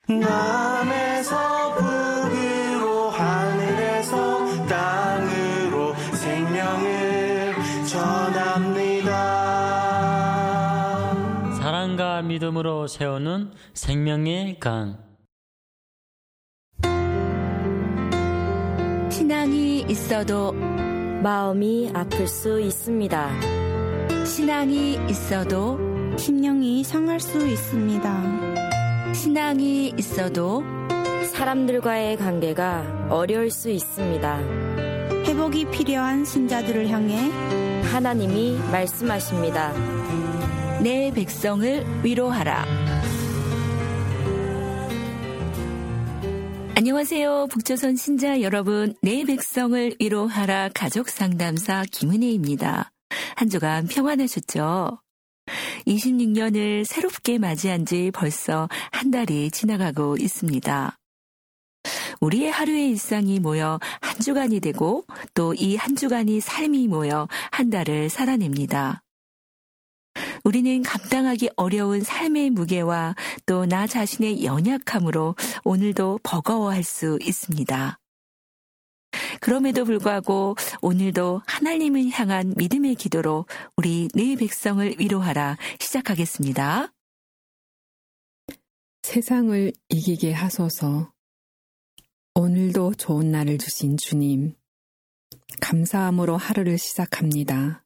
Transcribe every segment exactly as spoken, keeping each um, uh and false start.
남에서 북으로 하늘에서 땅으로 생명을 전합니다. 사랑과 믿음으로 세우는 생명의 강. 신앙이 있어도 마음이 아플 수 있습니다. 신앙이 있어도 심령이 상할 수 있습니다. 신앙이 있어도 사람들과의 관계가 어려울 수 있습니다. 회복이 필요한 신자들을 향해 하나님이 말씀하십니다. 내 백성을 위로하라. 안녕하세요. 북조선 신자 여러분, 내 백성을 위로하라 가족상담사 김은혜입니다. 한 주간 평안하셨죠? 이십육 년을 새롭게 맞이한 지 벌써 한 달이 지나가고 있습니다. 우리의 하루의 일상이 모여 한 주간이 되고 또 이 한 주간이 삶이 모여 한 달을 살아냅니다. 우리는 감당하기 어려운 삶의 무게와 또 나 자신의 연약함으로 오늘도 버거워할 수 있습니다. 그럼에도 불구하고 오늘도 하나님을 향한 믿음의 기도로 우리 내 백성을 위로하라 시작하겠습니다. 세상을 이기게 하소서. 오늘도 좋은 날을 주신 주님, 감사함으로 하루를 시작합니다.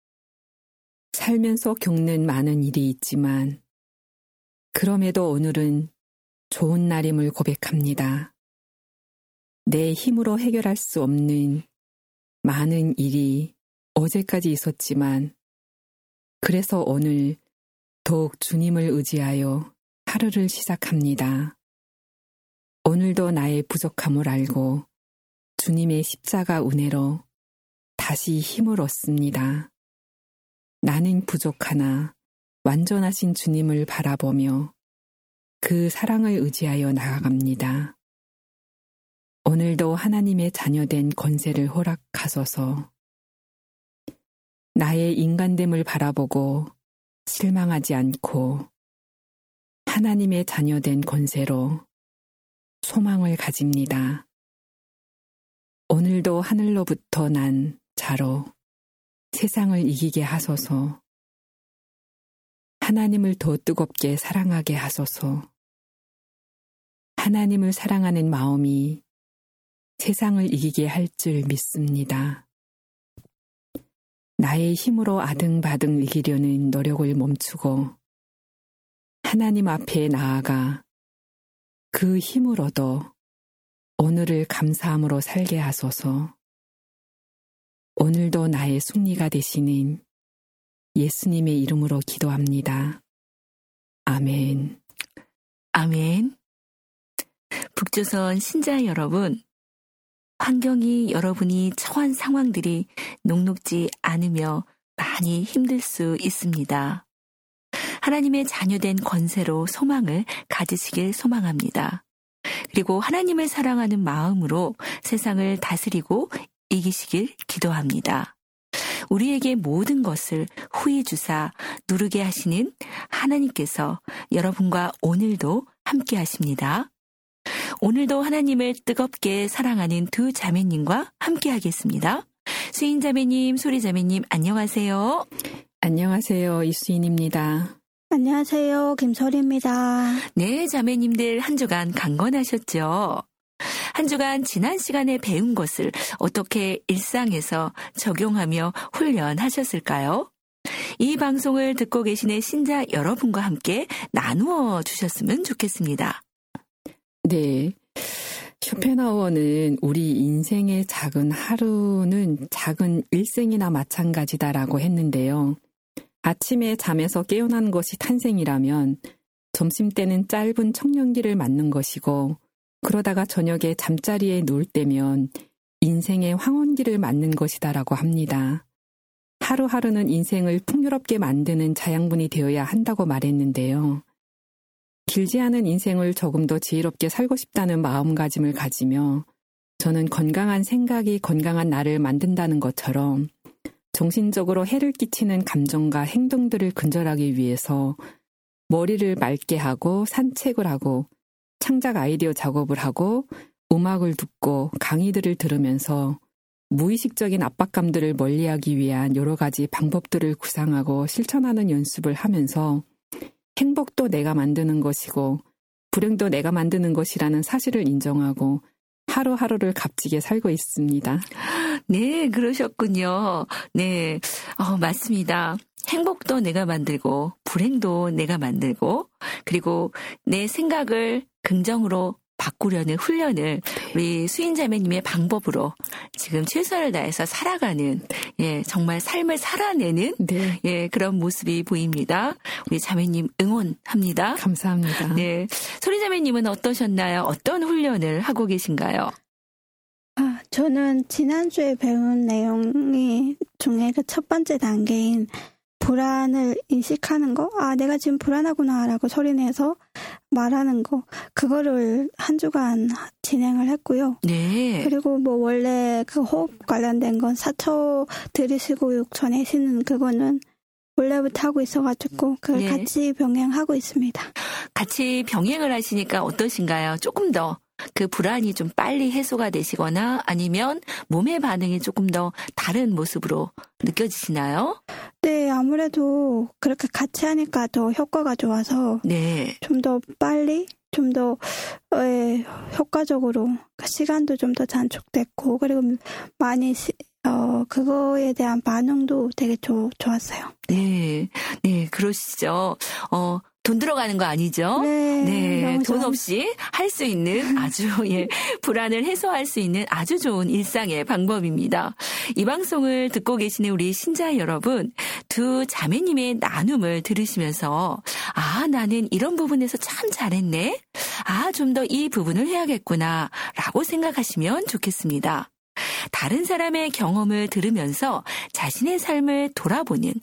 살면서 겪는 많은 일이 있지만 그럼에도 오늘은 좋은 날임을 고백합니다. 내 힘으로 해결할 수 없는 많은 일이 어제까지 있었지만 그래서 오늘 더욱 주님을 의지하여 하루를 시작합니다. 오늘도 나의 부족함을 알고 주님의 십자가 은혜로 다시 힘을 얻습니다. 나는 부족하나 완전하신 주님을 바라보며 그 사랑을 의지하여 나아갑니다. 오늘도 하나님의 자녀된 권세를 허락하소서. 나의 인간됨을 바라보고 실망하지 않고 하나님의 자녀된 권세로 소망을 가집니다. 오늘도 하늘로부터 난 자로 세상을 이기게 하소서. 하나님을 더 뜨겁게 사랑하게 하소서. 하나님을 사랑하는 마음이 세상을 이기게 할 줄 믿습니다. 나의 힘으로 아등바등 이기려는 노력을 멈추고 하나님 앞에 나아가 그 힘으로도 오늘을 감사함으로 살게 하소서. 오늘도 나의 승리가 되시는 예수님의 이름으로 기도합니다. 아멘. 아멘. 북조선 신자 여러분, 환경이 여러분이 처한 상황들이 녹록지 않으며 많이 힘들 수 있습니다. 하나님의 자녀된 권세로 소망을 가지시길 소망합니다. 그리고 하나님을 사랑하는 마음으로 세상을 다스리고 이기시길 기도합니다. 우리에게 모든 것을 후히 주사 누르게 하시는 하나님께서 여러분과 오늘도 함께 하십니다. 오늘도 하나님을 뜨겁게 사랑하는 두 자매님과 함께 하겠습니다. 수인 자매님, 소리 자매님, 안녕하세요. 안녕하세요. 이수인입니다. 안녕하세요. 김설입니다. 네, 자매님들 한 주간 강건하셨죠? 한 주간 지난 시간에 배운 것을 어떻게 일상에서 적용하며 훈련하셨을까요? 이 방송을 듣고 계시는 신자 여러분과 함께 나누어 주셨으면 좋겠습니다. 네. 쇼펜하우어는 우리 인생의 작은 하루는 작은 일생이나 마찬가지다라고 했는데요. 아침에 잠에서 깨어난 것이 탄생이라면 점심때는 짧은 청년기를 맞는 것이고 그러다가 저녁에 잠자리에 누울 때면 인생의 황혼기를 맞는 것이다라고 합니다. 하루하루는 인생을 풍요롭게 만드는 자양분이 되어야 한다고 말했는데요. 길지 않은 인생을 조금 더 지혜롭게 살고 싶다는 마음가짐을 가지며 저는 건강한 생각이 건강한 나를 만든다는 것처럼 정신적으로 해를 끼치는 감정과 행동들을 근절하기 위해서 머리를 맑게 하고 산책을 하고 창작 아이디어 작업을 하고 음악을 듣고 강의들을 들으면서 무의식적인 압박감들을 멀리하기 위한 여러 가지 방법들을 구상하고 실천하는 연습을 하면서 행복도 내가 만드는 것이고 불행도 내가 만드는 것이라는 사실을 인정하고 하루하루를 값지게 살고 있습니다. 네, 그러셨군요. 네, 어, 맞습니다. 행복도 내가 만들고 불행도 내가 만들고 그리고 내 생각을 긍정으로 바꾸려는 훈련을 우리 수인자매님의 방법으로 지금 최선을 다해서 살아가는 예 정말 삶을 살아내는 네. 예 그런 모습이 보입니다. 우리 자매님 응원합니다. 감사합니다. 네, 소리자매님은 어떠셨나요? 어떤 훈련을 하고 계신가요? 아, 저는 지난주에 배운 내용이 중에 그 첫 번째 단계인 불안을 인식하는 거, 아, 내가 지금 불안하구나라고 소리내서 말하는 거, 그거를 한 주간 진행을 했고요. 네. 그리고 뭐 원래 그 호흡 관련된 건 사 초 들이쉬고 육 초 내쉬는 그거는 원래부터 하고 있어가지고 그걸 네. 같이 병행하고 있습니다. 같이 병행을 하시니까 어떠신가요? 조금 더 그 불안이 좀 빨리 해소가 되시거나 아니면 몸의 반응이 조금 더 다른 모습으로 느껴지시나요? 네, 아무래도 그렇게 같이 하니까 더 효과가 좋아서 네. 좀 더 빨리, 좀 더 예, 효과적으로 시간도 좀 더 단축됐고 그리고 많이 시, 어, 그거에 대한 반응도 되게 조, 좋았어요. 네, 네, 그러시죠. 어, 돈 들어가는 거 아니죠? 네, 네, 너무 돈 좋아요. 없이 할 수 있는 아주 예, 불안을 해소할 수 있는 아주 좋은 일상의 방법입니다. 이 방송을 듣고 계시는 우리 신자 여러분, 두 자매님의 나눔을 들으시면서 아, 나는 이런 부분에서 참 잘했네. 아, 좀 더 이 부분을 해야겠구나 라고 생각하시면 좋겠습니다. 다른 사람의 경험을 들으면서 자신의 삶을 돌아보는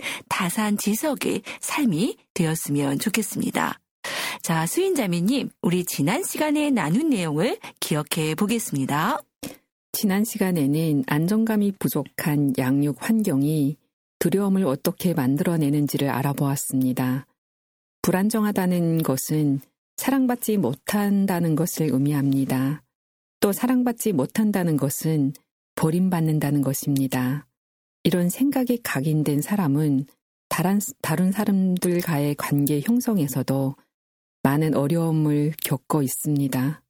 타산지석의 삶이 되었으면 좋겠습니다. 자, 수인자매님, 우리 지난 시간에 나눈 내용을 기억해 보겠습니다. 지난 시간에는 안정감이 부족한 양육 환경이 두려움을 어떻게 만들어내는지를 알아보았습니다. 불안정하다는 것은 사랑받지 못한다는 것을 의미합니다. 또 사랑받지 못한다는 것은 버림받는다는 것입니다. 이런 생각이 각인된 사람은 다른, 다른 사람들과의 관계 형성에서도 많은 어려움을 겪고 있습니다.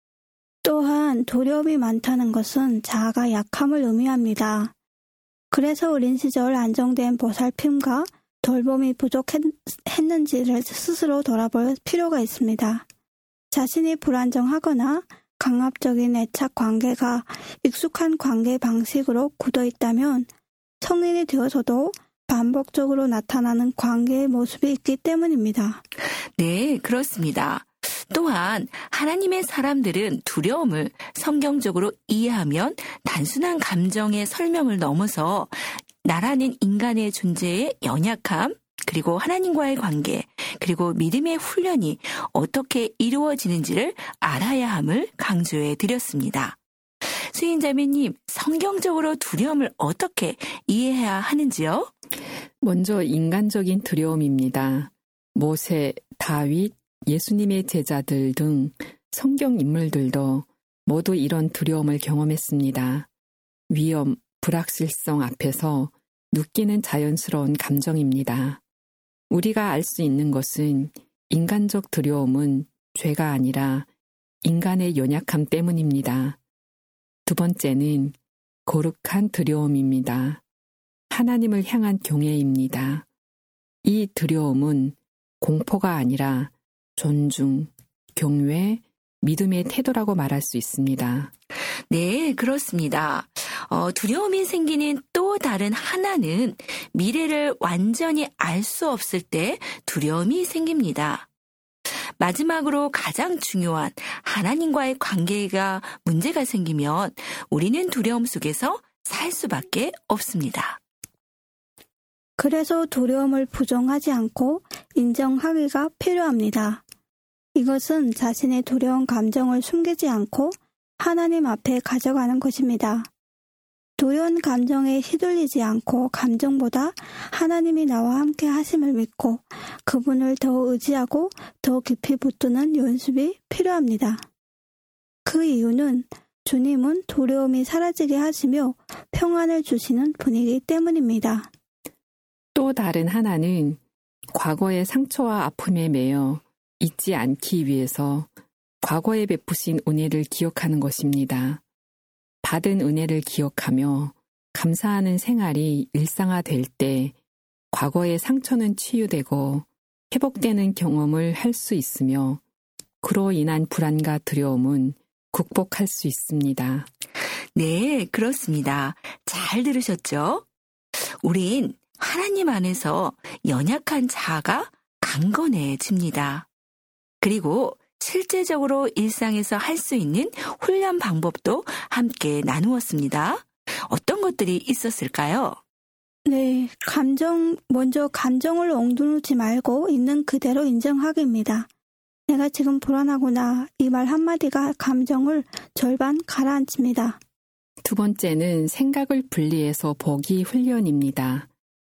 또한 두려움이 많다는 것은 자아가 약함을 의미합니다. 그래서 어린 시절 안정된 보살핌과 돌봄이 부족했는지를 스스로 돌아볼 필요가 있습니다. 자신이 불안정하거나 강압적인 애착 관계가 익숙한 관계 방식으로 굳어 있다면 성인이 되어서도 반복적으로 나타나는 관계의 모습이 있기 때문입니다. 네, 그렇습니다. 또한 하나님의 사람들은 두려움을 성경적으로 이해하면 단순한 감정의 설명을 넘어서 나라는 인간의 존재의 연약함, 그리고 하나님과의 관계, 그리고 믿음의 훈련이 어떻게 이루어지는지를 알아야 함을 강조해 드렸습니다. 수인자매님, 성경적으로 두려움을 어떻게 이해해야 하는지요? 먼저 인간적인 두려움입니다. 모세, 다윗, 예수님의 제자들 등 성경 인물들도 모두 이런 두려움을 경험했습니다. 위험, 불확실성 앞에서 느끼는 자연스러운 감정입니다. 우리가 알 수 있는 것은 인간적 두려움은 죄가 아니라 인간의 연약함 때문입니다. 두 번째는 거룩한 두려움입니다. 하나님을 향한 경외입니다. 이 두려움은 공포가 아니라 존중, 경외, 믿음의 태도라고 말할 수 있습니다. 네, 그렇습니다. 어, 두려움이 생기는 또 다른 하나는 미래를 완전히 알 수 없을 때 두려움이 생깁니다. 마지막으로 가장 중요한 하나님과의 관계가 문제가 생기면 우리는 두려움 속에서 살 수밖에 없습니다. 그래서 두려움을 부정하지 않고 인정하기가 필요합니다. 이것은 자신의 두려운 감정을 숨기지 않고 하나님 앞에 가져가는 것입니다. 두려운 감정에 휘둘리지 않고 감정보다 하나님이 나와 함께 하심을 믿고 그분을 더 의지하고 더 깊이 붙드는 연습이 필요합니다. 그 이유는 주님은 두려움이 사라지게 하시며 평안을 주시는 분이기 때문입니다. 또 다른 하나는 과거의 상처와 아픔에 매여 잊지 않기 위해서 과거에 베푸신 은혜를 기억하는 것입니다. 받은 은혜를 기억하며 감사하는 생활이 일상화될 때 과거의 상처는 치유되고 회복되는 경험을 할 수 있으며 그로 인한 불안과 두려움은 극복할 수 있습니다. 네, 그렇습니다. 잘 들으셨죠? 우린 하나님 안에서 연약한 자아가 강건해집니다. 그리고 실제적으로 일상에서 할 수 있는 훈련 방법도 함께 나누었습니다. 어떤 것들이 있었을까요? 네, 감정, 먼저 감정을 엉두르지 말고 있는 그대로 인정하기입니다. 내가 지금 불안하구나. 이 말 한마디가 감정을 절반 가라앉힙니다. 두 번째는 생각을 분리해서 보기 훈련입니다.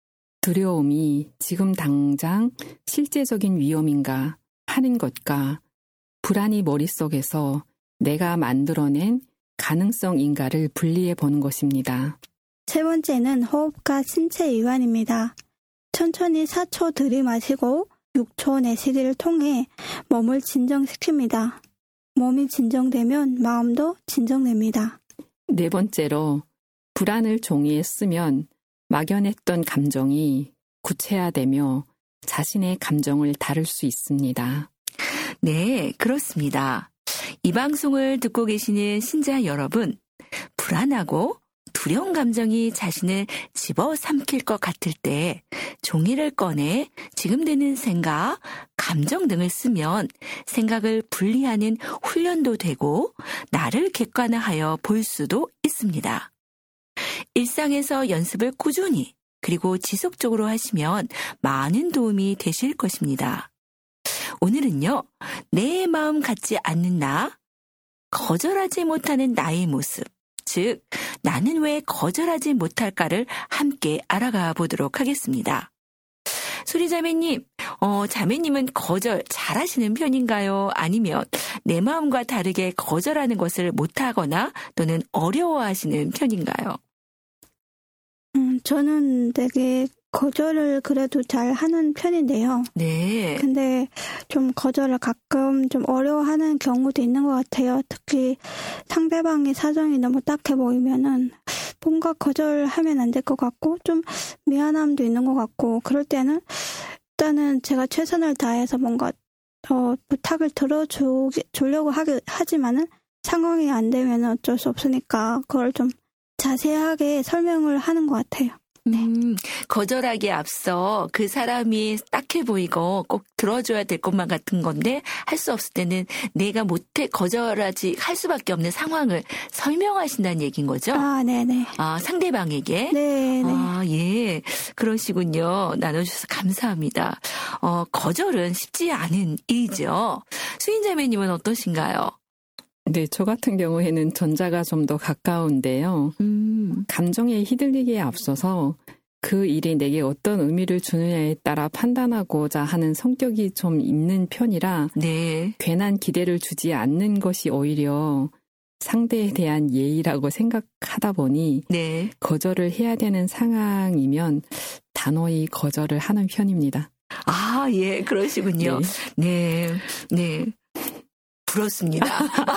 두려움이 지금 당장 실제적인 위험인가 하는 것과 불안이 머릿속에서 내가 만들어낸 가능성인가를 분리해 보는 것입니다. 세 번째는 호흡과 신체 이완입니다. 천천히 사 초 들이마시고 육 초 내쉬기를 통해 몸을 진정시킵니다. 몸이 진정되면 마음도 진정됩니다. 네 번째로 불안을 종이에 쓰면 막연했던 감정이 구체화되며 자신의 감정을 다룰 수 있습니다. 네, 그렇습니다. 이 방송을 듣고 계시는 신자 여러분, 불안하고 두려운 감정이 자신을 집어삼킬 것 같을 때 종이를 꺼내 지금 드는 생각, 감정 등을 쓰면 생각을 분리하는 훈련도 되고 나를 객관화하여 볼 수도 있습니다. 일상에서 연습을 꾸준히 그리고 지속적으로 하시면 많은 도움이 되실 것입니다. 오늘은요, 내 마음 같지 않는 나, 거절하지 못하는 나의 모습, 즉 나는 왜 거절하지 못할까를 함께 알아가 보도록 하겠습니다. 소리자매님, 어, 자매님은 거절 잘하시는 편인가요? 아니면 내 마음과 다르게 거절하는 것을 못하거나 또는 어려워하시는 편인가요? 음, 저는 되게 거절을 그래도 잘 하는 편인데요. 네. 근데 좀 거절을 가끔 좀 어려워하는 경우도 있는 것 같아요. 특히 상대방의 사정이 너무 딱해 보이면은 뭔가 거절하면 안 될 것 같고 좀 미안함도 있는 것 같고 그럴 때는 일단은 제가 최선을 다해서 뭔가 어, 부탁을 들어주려고 하기, 하지만은 상황이 안 되면 어쩔 수 없으니까 그걸 좀 자세하게 설명을 하는 것 같아요. 네. 음, 거절하기에 앞서 그 사람이 딱해 보이고 꼭 들어줘야 될 것만 같은 건데 할 수 없을 때는 내가 못해 거절하지 할 수밖에 없는 상황을 설명하신다는 얘기인 거죠? 아, 네네. 아, 상대방에게? 네네. 아, 예. 그러시군요. 나눠주셔서 감사합니다. 어, 거절은 쉽지 않은 일이죠. 수인자매님은 어떠신가요? 네, 저 같은 경우에는 전자가 좀 더 가까운데요. 음. 감정에 휘둘리기에 앞서서 그 일이 내게 어떤 의미를 주느냐에 따라 판단하고자 하는 성격이 좀 있는 편이라 네. 괜한 기대를 주지 않는 것이 오히려 상대에 대한 예의라고 생각하다 보니 네. 거절을 해야 되는 상황이면 단호히 거절을 하는 편입니다. 아, 예, 그러시군요. 네. 네. 네. 부럽습니다.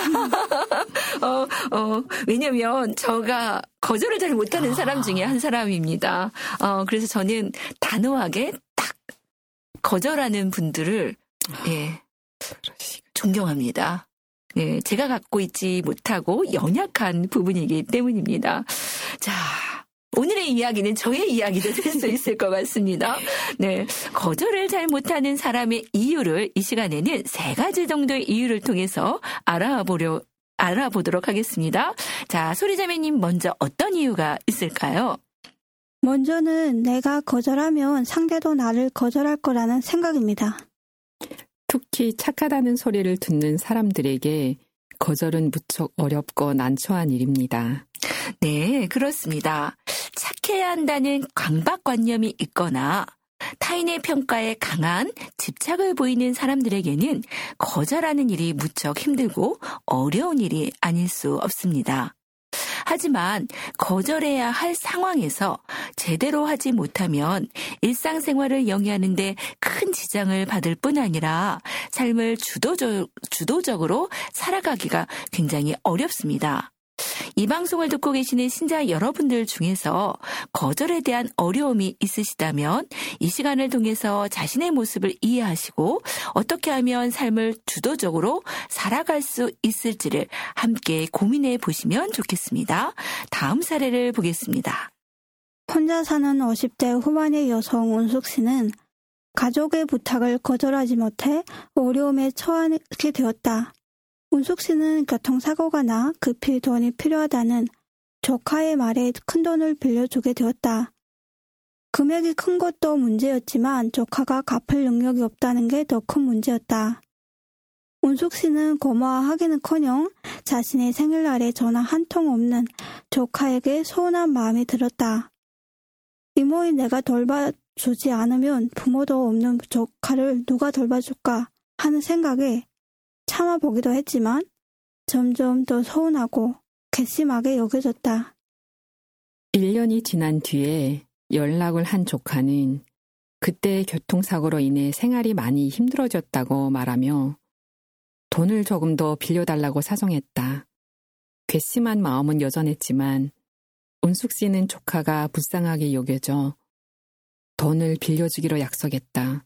어, 어, 왜냐면 저가 거절을 잘 못하는 사람 중에 한 사람입니다. 어, 그래서 저는 단호하게 딱 거절하는 분들을, 예, 존경합니다. 예, 제가 갖고 있지 못하고 연약한 부분이기 때문입니다. 자, 오늘의 이야기는 저의 이야기도 될 수 있을 것 같습니다. 네, 거절을 잘 못하는 사람의 이유를 이 시간에는 세 가지 정도의 이유를 통해서 알아보려 알아보도록 하겠습니다. 자, 소리자매님 먼저 어떤 이유가 있을까요? 먼저는 내가 거절하면 상대도 나를 거절할 거라는 생각입니다. 특히 착하다는 소리를 듣는 사람들에게 거절은 무척 어렵고 난처한 일입니다. 네, 그렇습니다. 착해야 한다는 강박관념이 있거나 타인의 평가에 강한 집착을 보이는 사람들에게는 거절하는 일이 무척 힘들고 어려운 일이 아닐 수 없습니다. 하지만 거절해야 할 상황에서 제대로 하지 못하면 일상생활을 영위하는 데 큰 지장을 받을 뿐 아니라 삶을 주도적, 주도적으로 살아가기가 굉장히 어렵습니다. 이 방송을 듣고 계시는 신자 여러분들 중에서 거절에 대한 어려움이 있으시다면 이 시간을 통해서 자신의 모습을 이해하시고 어떻게 하면 삶을 주도적으로 살아갈 수 있을지를 함께 고민해 보시면 좋겠습니다. 다음 사례를 보겠습니다. 혼자 사는 오십 대 후반의 여성 운숙 씨는 가족의 부탁을 거절하지 못해 어려움에 처하게 되었다. 운숙 씨는 교통사고가 나 급히 돈이 필요하다는 조카의 말에 큰돈을 빌려주게 되었다. 금액이 큰 것도 문제였지만 조카가 갚을 능력이 없다는 게 더 큰 문제였다. 운숙 씨는 고마워하기는커녕 자신의 생일날에 전화 한 통 없는 조카에게 서운한 마음이 들었다. 이모인 내가 돌봐주지 않으면 부모도 없는 조카를 누가 돌봐줄까 하는 생각에 참아보기도 했지만 점점 더 서운하고 괘씸하게 여겨졌다. 일 년이 지난 뒤에 연락을 한 조카는 그때 교통사고로 인해 생활이 많이 힘들어졌다고 말하며 돈을 조금 더 빌려달라고 사정했다. 괘씸한 마음은 여전했지만 운숙 씨는 조카가 불쌍하게 여겨져 돈을 빌려주기로 약속했다.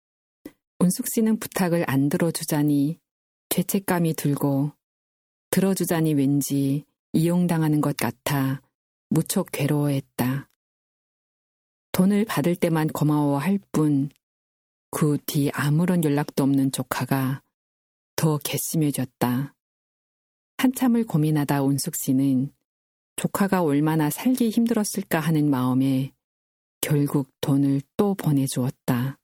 운숙 씨는 부탁을 안 들어주자니 죄책감이 들고 들어주자니 왠지 이용당하는 것 같아 무척 괴로워했다. 돈을 받을 때만 고마워할 뿐 그 뒤 아무런 연락도 없는 조카가 더 괘씸해졌다. 한참을 고민하다 운숙 씨는 조카가 얼마나 살기 힘들었을까 하는 마음에 결국 돈을 또 보내주었다.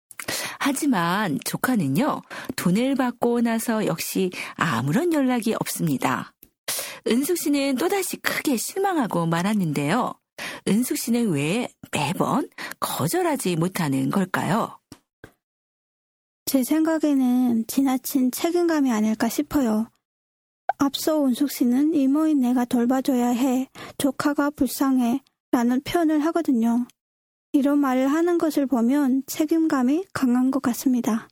하지만 조카는요, 돈을 받고 나서 역시 아무런 연락이 없습니다. 은숙 씨는 또다시 크게 실망하고 말았는데요. 은숙 씨는 왜 매번 거절하지 못하는 걸까요? 제 생각에는 지나친 책임감이 아닐까 싶어요. 앞서 운숙 씨는 이모인 내가 돌봐줘야 해, 조카가 불쌍해 라는 표현을 하거든요. 이런 말을 하는 것을 보면 책임감이 강한 것 같습니다.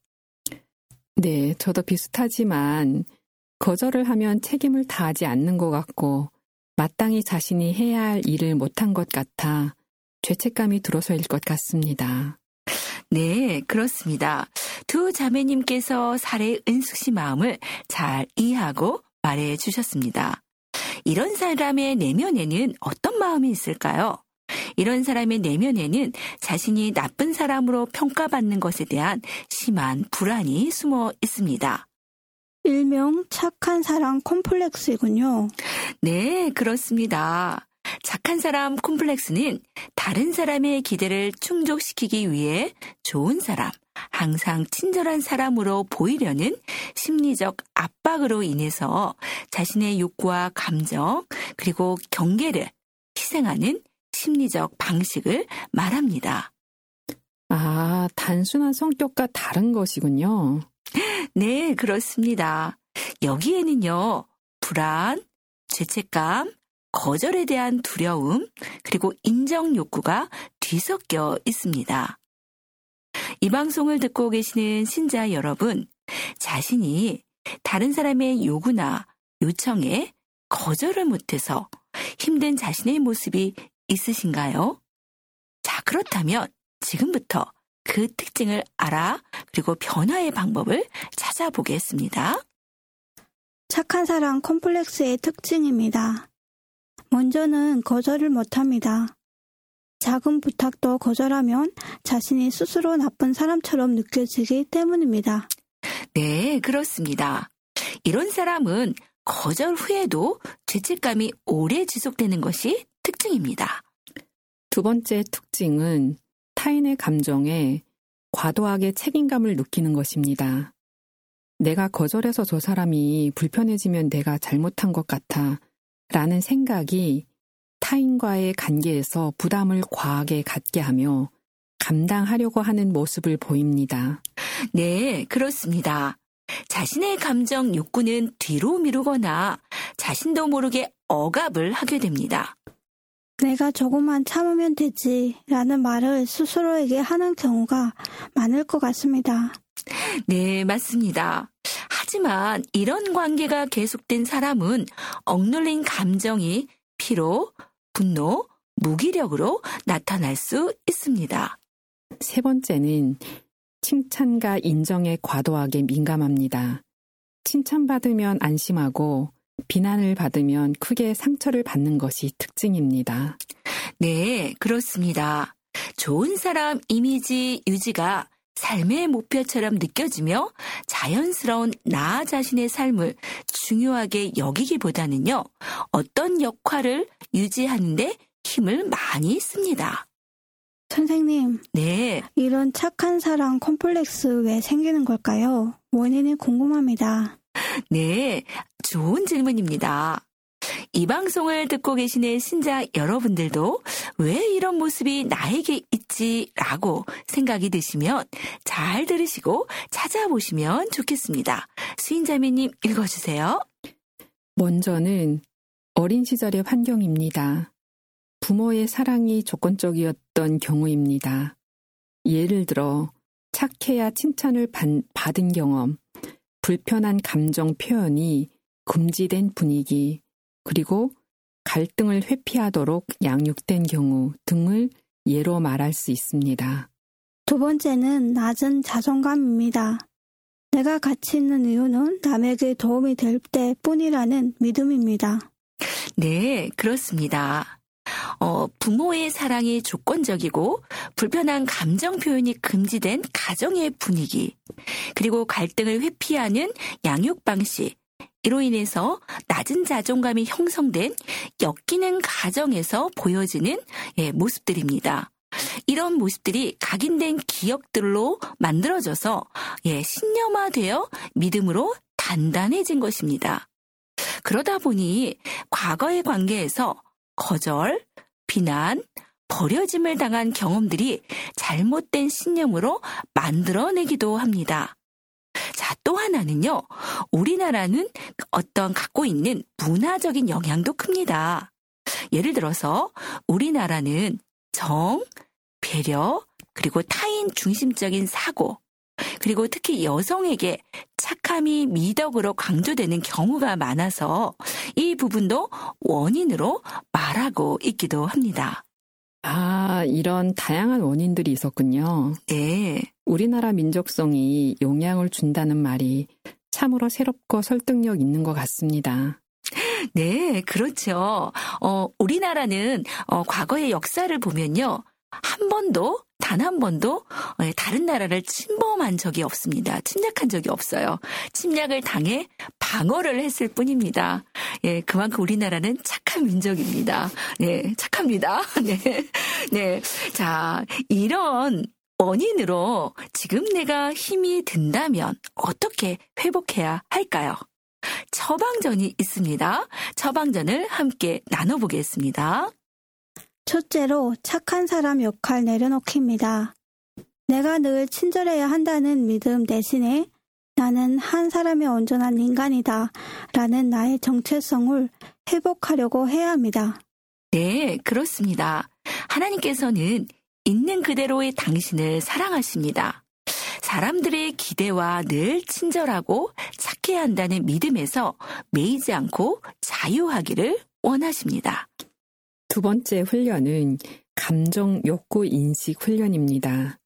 네, 저도 비슷하지만 거절을 하면 책임을 다하지 않는 것 같고 마땅히 자신이 해야 할 일을 못한 것 같아 죄책감이 들어서일 것 같습니다. 네, 그렇습니다. 두 자매님께서 사례 은숙 씨 마음을 잘 이해하고 말해 주셨습니다. 이런 사람의 내면에는 어떤 마음이 있을까요? 이런 사람의 내면에는 자신이 나쁜 사람으로 평가받는 것에 대한 심한 불안이 숨어 있습니다. 일명 착한 사람 콤플렉스이군요. 네, 그렇습니다. 착한 사람 콤플렉스는 다른 사람의 기대를 충족시키기 위해 좋은 사람, 항상 친절한 사람으로 보이려는 심리적 압박으로 인해서 자신의 욕구와 감정, 그리고 경계를 희생하는 심리적 방식을 말합니다. 아, 단순한 성격과 다른 것이군요. 네, 그렇습니다. 여기에는요, 불안, 죄책감, 거절에 대한 두려움, 그리고 인정 욕구가 뒤섞여 있습니다. 이 방송을 듣고 계시는 신자 여러분, 자신이 다른 사람의 요구나 요청에 거절을 못해서 힘든 자신의 모습이 있으신가요? 자, 그렇다면 지금부터 그 특징을 알아 그리고 변화의 방법을 찾아보겠습니다. 착한 사람 콤플렉스의 특징입니다. 먼저는 거절을 못합니다. 작은 부탁도 거절하면 자신이 스스로 나쁜 사람처럼 느껴지기 때문입니다. 네, 그렇습니다. 이런 사람은 거절 후에도 죄책감이 오래 지속되는 것이 특징입니다. 두 번째 특징은 타인의 감정에 과도하게 책임감을 느끼는 것입니다. 내가 거절해서 저 사람이 불편해지면 내가 잘못한 것 같아 라는 생각이 타인과의 관계에서 부담을 과하게 갖게 하며 감당하려고 하는 모습을 보입니다. 네, 그렇습니다. 자신의 감정 욕구는 뒤로 미루거나 자신도 모르게 억압을 하게 됩니다. 내가 조금만 참으면 되지 라는 말을 스스로에게 하는 경우가 많을 것 같습니다. 네, 맞습니다. 하지만 이런 관계가 계속된 사람은 억눌린 감정이 피로, 분노, 무기력으로 나타날 수 있습니다. 세 번째는 칭찬과 인정에 과도하게 민감합니다. 칭찬받으면 안심하고 비난을 받으면 크게 상처를 받는 것이 특징입니다. 네, 그렇습니다. 좋은 사람 이미지 유지가 삶의 목표처럼 느껴지며 자연스러운 나 자신의 삶을 중요하게 여기기보다는요, 어떤 역할을 유지하는데 힘을 많이 씁니다. 선생님, 네, 이런 착한 사람 콤플렉스 왜 생기는 걸까요? 원인이 궁금합니다. 네, 좋은 질문입니다. 이 방송을 듣고 계시는 신자 여러분들도 왜 이런 모습이 나에게 있지라고 생각이 드시면 잘 들으시고 찾아보시면 좋겠습니다. 수인자매님 읽어주세요. 먼저는 어린 시절의 환경입니다. 부모의 사랑이 조건적이었던 경우입니다. 예를 들어 착해야 칭찬을 받은 경험, 불편한 감정 표현이 금지된 분위기, 그리고 갈등을 회피하도록 양육된 경우 등을 예로 말할 수 있습니다. 두 번째는 낮은 자존감입니다. 내가 가치 있는 이유는 남에게 도움이 될 때뿐이라는 믿음입니다. 네, 그렇습니다. 어, 부모의 사랑이 조건적이고 불편한 감정 표현이 금지된 가정의 분위기, 그리고 갈등을 회피하는 양육 방식, 이로 인해서 낮은 자존감이 형성된 엮이는 가정에서 보여지는 예, 모습들입니다. 이런 모습들이 각인된 기억들로 만들어져서 예, 신념화되어 믿음으로 단단해진 것입니다. 그러다 보니 과거의 관계에서 거절, 비난, 버려짐을 당한 경험들이 잘못된 신념으로 만들어내기도 합니다. 자, 또 하나는요, 우리나라는 어떤 갖고 있는 문화적인 영향도 큽니다. 예를 들어서 우리나라는 정, 배려, 그리고 타인 중심적인 사고, 그리고 특히 여성에게 착함이 미덕으로 강조되는 경우가 많아서 이 부분도 원인으로 말하고 있기도 합니다. 아, 이런 다양한 원인들이 있었군요. 네. 우리나라 민족성이 영향을 준다는 말이 참으로 새롭고 설득력 있는 것 같습니다. 네, 그렇죠. 어, 우리나라는 어, 과거의 역사를 보면요, 한 번도 단 한 번도 다른 나라를 침범한 적이 없습니다. 침략한 적이 없어요. 침략을 당해 방어를 했을 뿐입니다. 예, 그만큼 우리나라는 착한 민족입니다. 네, 착합니다. 네, 네. 자, 이런 원인으로 지금 내가 힘이 든다면 어떻게 회복해야 할까요? 처방전이 있습니다. 처방전을 함께 나눠보겠습니다. 첫째로 착한 사람 역할 내려놓기입니다. 내가 늘 친절해야 한다는 믿음 대신에 나는 한 사람의 온전한 인간이다 라는 나의 정체성을 회복하려고 해야 합니다. 네, 그렇습니다. 하나님께서는 있는 그대로의 당신을 사랑하십니다. 사람들의 기대와 늘 친절하고 착해야 한다는 믿음에서 매이지 않고 자유하기를 원하십니다. 두 번째 훈련은 감정 욕구 인식 훈련입니다.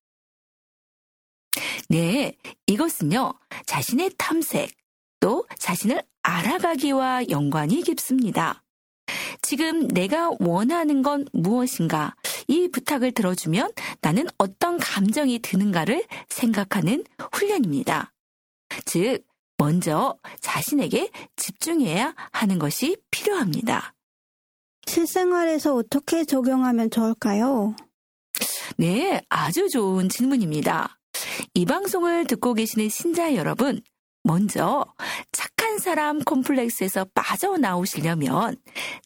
네, 이것은요, 자신의 탐색, 또 자신을 알아가기와 연관이 깊습니다. 지금 내가 원하는 건 무엇인가? 이 부탁을 들어주면 나는 어떤 감정이 드는가를 생각하는 훈련입니다. 즉, 먼저 자신에게 집중해야 하는 것이 필요합니다. 실생활에서 어떻게 적용하면 좋을까요? 네, 아주 좋은 질문입니다. 이 방송을 듣고 계시는 신자 여러분, 먼저 착한 사람 콤플렉스에서 빠져나오시려면 작게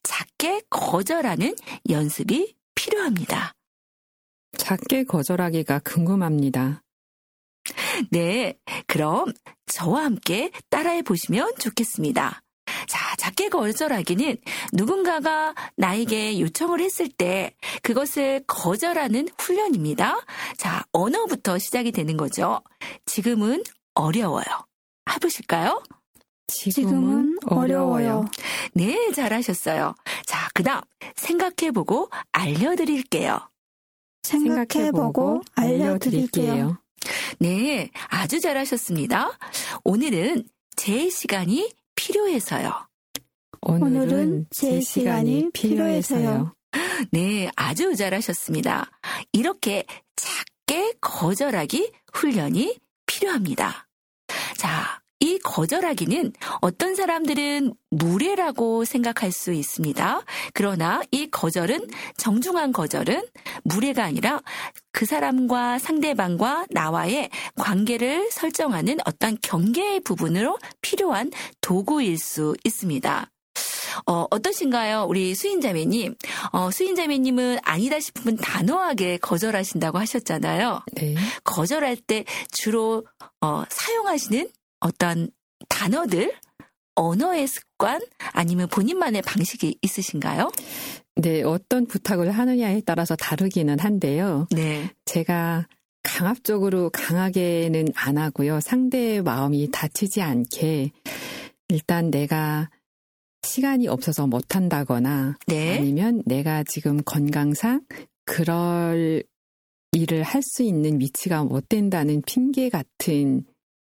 작게 거절하는 연습이 필요합니다. 작게 거절하기가 궁금합니다. 네, 그럼 저와 함께 따라해 보시면 좋겠습니다. 자, 작게 거절하기는 누군가가 나에게 요청을 했을 때 그것을 거절하는 훈련입니다. 자, 언어부터 시작이 되는 거죠. 지금은 어려워요. 해보실까요? 지금은 어려워요. 네, 잘하셨어요. 자, 그 다음 생각해보고 알려드릴게요. 생각해보고 알려드릴게요. 네, 아주 잘하셨습니다. 오늘은 제 시간이 필요해서요. 오늘은 제 시간이 필요해서요. 네, 아주 잘하셨습니다. 이렇게 작게 거절하기 훈련이 필요합니다. 자, 이 거절하기는 어떤 사람들은 무례라고 생각할 수 있습니다. 그러나 이 거절은, 정중한 거절은 무례가 아니라 그 사람과 상대방과 나와의 관계를 설정하는 어떤 경계의 부분으로 필요한 도구일 수 있습니다. 어, 어떠신가요? 우리 수인자매님. 어, 수인자매님은 아니다 싶으면 단호하게 거절하신다고 하셨잖아요. 네. 거절할 때 주로 어, 사용하시는 어떤 단어들, 언어의 습관, 아니면 본인만의 방식이 있으신가요? 네, 어떤 부탁을 하느냐에 따라서 다르기는 한데요. 네. 제가 강압적으로 강하게는 안 하고요. 상대의 마음이 다치지 않게 일단 내가 시간이 없어서 못한다거나 네. 아니면 내가 지금 건강상 그럴 일을 할 수 있는 위치가 못 된다는 핑계 같은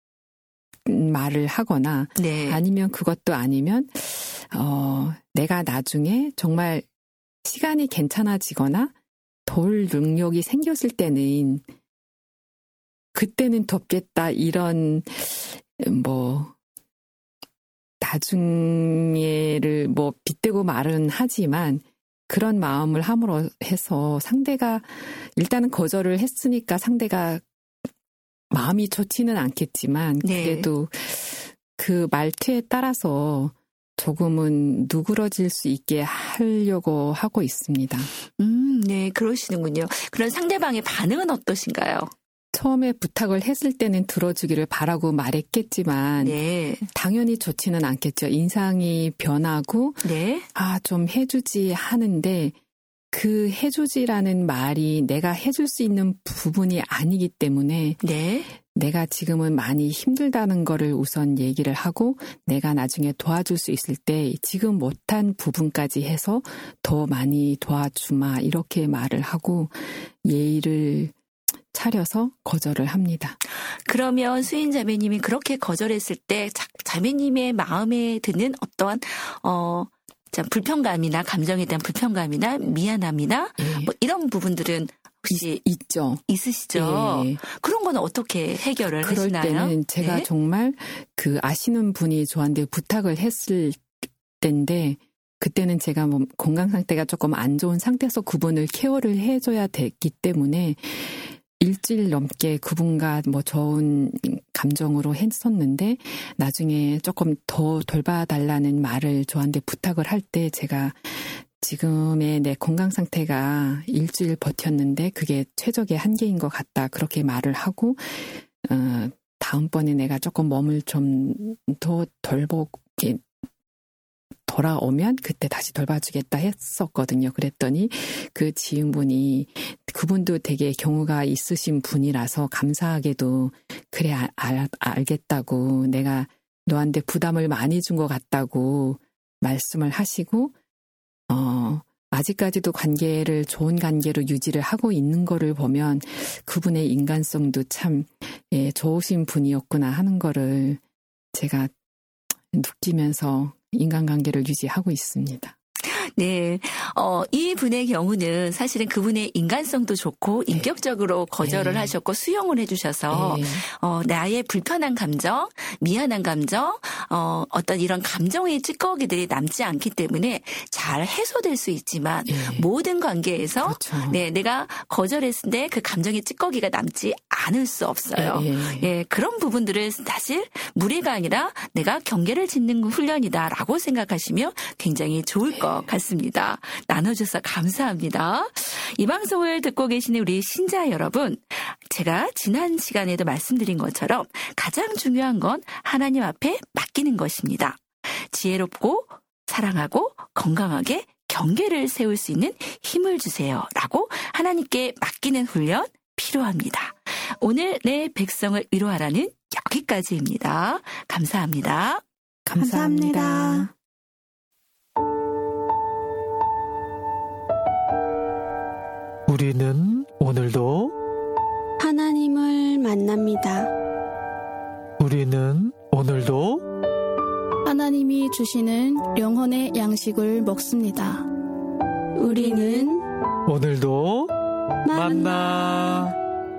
말을 하거나 네. 아니면 그것도 아니면 어, 내가 나중에 정말 시간이 괜찮아지거나 돌 능력이 생겼을 때는 그때는 돕겠다 이런 뭐 나중에를 뭐 빗대고 말은 하지만 그런 마음을 함으로 해서 상대가 일단은 거절을 했으니까 상대가 마음이 좋지는 않겠지만 네. 그래도 그 말투에 따라서 조금은 누그러질 수 있게 하려고 하고 있습니다. 음, 네, 그러시는군요. 그런 상대방의 반응은 어떠신가요? 처음에 부탁을 했을 때는 들어주기를 바라고 말했겠지만 네. 당연히 좋지는 않겠죠. 인상이 변하고 네. 아, 좀 해주지 하는데 그 해주지라는 말이 내가 해줄 수 있는 부분이 아니기 때문에 네. 내가 지금은 많이 힘들다는 거를 우선 얘기를 하고 내가 나중에 도와줄 수 있을 때 지금 못한 부분까지 해서 더 많이 도와주마 이렇게 말을 하고 예의를 차려서 거절을 합니다. 그러면 수인 자매님이 그렇게 거절했을 때 자, 자매님의 마음에 드는 어떠한 어 자, 불편감이나 감정에 대한 불편감이나 미안함이나 예. 뭐 이런 부분들은 혹시 있, 있죠. 있으시죠? 예. 그런 거는 어떻게 해결을 그럴 하시나요? 때는 제가 네. 정말 그 아시는 분이 저한테 부탁을 했을 때인데 그때는 제가 뭐 건강 상태가 조금 안 좋은 상태에서 그분을 케어를 해줘야 됐기 때문에 일주일 넘게 그분과 뭐 좋은 감정으로 했었는데 나중에 조금 더 돌봐달라는 말을 저한테 부탁을 할 때 제가 지금의 내 건강 상태가 일주일 버텼는데 그게 최적의 한계인 것 같다. 그렇게 말을 하고 어, 다음번에 내가 조금 몸을 좀 더 돌보게 돌아오면 그때 다시 돌봐주겠다 했었거든요. 그랬더니 그 지인분이 그분도 되게 경우가 있으신 분이라서 감사하게도 그래 알, 알, 알겠다고 내가 너한테 부담을 많이 준 것 같다고 말씀을 하시고 어, 아직까지도 관계를 좋은 관계로 유지를 하고 있는 거를 보면 그분의 인간성도 참 예, 좋으신 분이었구나 하는 거를 제가 느끼면서 인간관계를 유지하고 있습니다. 네, 어, 이 분의 경우는 사실은 그분의 인간성도 좋고 인격적으로 거절을 네. 하셨고 수용을 해주셔서 네. 어, 나의 불편한 감정, 미안한 감정, 어, 어떤 이런 감정의 찌꺼기들이 남지 않기 때문에 잘 해소될 수 있지만 네. 모든 관계에서 그렇죠. 네, 내가 거절했을 때 그 감정의 찌꺼기가 남지 않을 수 없어요. 네. 예, 그런 부분들을 사실 무례가 아니라 내가 경계를 짓는 훈련이다라고 생각하시면 굉장히 좋을 것 같습니다. 있습니다. 나눠줘서 감사합니다. 이 방송을 듣고 계시는 우리 신자 여러분, 제가 지난 시간에도 말씀드린 것처럼 가장 중요한 건 하나님 앞에 맡기는 것입니다. 지혜롭고 사랑하고 건강하게 경계를 세울 수 있는 힘을 주세요 라고 하나님께 맡기는 훈련 필요합니다. 오늘 내 백성을 위로하라는 여기까지입니다. 감사합니다. 감사합니다. 감사합니다. 우리는 오늘도 하나님을 만납니다. 우리는 오늘도 하나님이 주시는 영혼의 양식을 먹습니다. 우리는 오늘도 만나.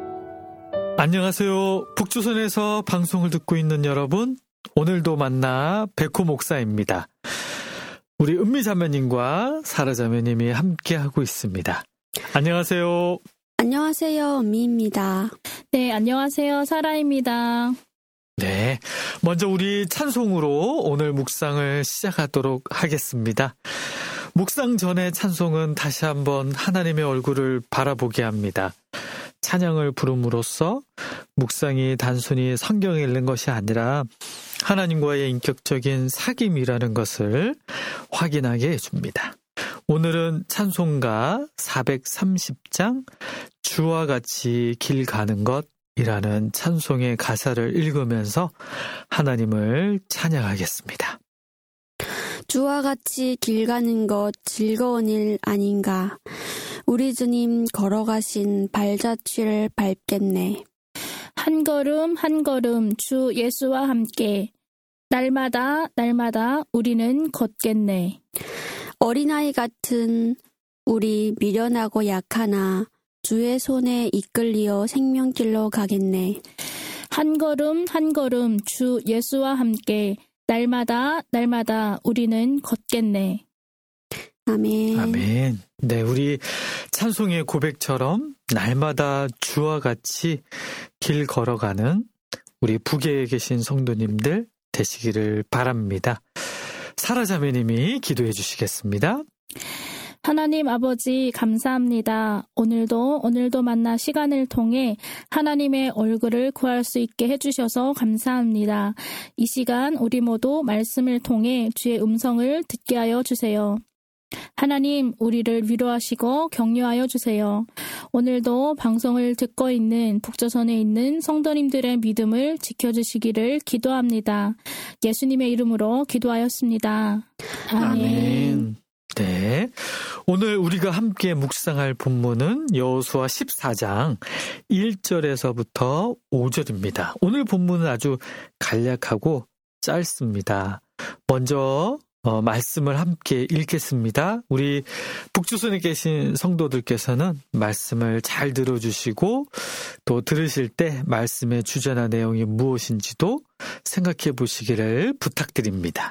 안녕하세요. 북조선에서 방송을 듣고 있는 여러분, 오늘도 만나 백호 목사입니다. 우리 은미 자매님과 사라 자매님이 함께하고 있습니다. 안녕하세요. 안녕하세요. 은미입니다. 네, 안녕하세요. 사라입니다. 네, 먼저 우리 찬송으로 오늘 묵상을 시작하도록 하겠습니다. 묵상 전에 찬송은 다시 한번 하나님의 얼굴을 바라보게 합니다. 찬양을 부름으로써 묵상이 단순히 성경을 읽는 것이 아니라 하나님과의 인격적인 사귐이라는 것을 확인하게 해줍니다. 오늘은 찬송가 사백삼십 장 주와 같이 길 가는 것이라는 찬송의 가사를 읽으면서 하나님을 찬양하겠습니다. 주와 같이 길 가는 것 즐거운 일 아닌가. 우리 주님 걸어가신 발자취를 밟겠네. 한 걸음 한 걸음 주 예수와 함께 날마다 날마다 우리는 걷겠네. 어린아이 같은 우리 미련하고 약하나 주의 손에 이끌리어 생명길로 가겠네. 한 걸음 한 걸음 주 예수와 함께 날마다 날마다 우리는 걷겠네. 아멘. 아멘. 네, 우리 찬송의 고백처럼 날마다 주와 같이 길 걸어가는 우리 북에 계신 성도님들 되시기를 바랍니다. 사라 자매님이 기도해 주시겠습니다. 하나님 아버지 감사합니다. 오늘도 오늘도 만나 시간을 통해 하나님의 얼굴을 구할 수 있게 해주셔서 감사합니다. 이 시간 우리 모두 말씀을 통해 주의 음성을 듣게 하여 주세요. 하나님, 우리를 위로하시고 격려하여 주세요. 오늘도 방송을 듣고 있는 북조선에 있는 성도님들의 믿음을 지켜주시기를 기도합니다. 예수님의 이름으로 기도하였습니다. 아멘. 아멘. 네, 오늘 우리가 함께 묵상할 본문은 여호수아 십사 장 일 절에서부터 오 절입니다. 오늘 본문은 아주 간략하고 짧습니다. 먼저 어, 말씀을 함께 읽겠습니다. 우리 북조선에 계신 성도들께서는 말씀을 잘 들어주시고 또 들으실 때 말씀의 주제나 내용이 무엇인지도 생각해 보시기를 부탁드립니다.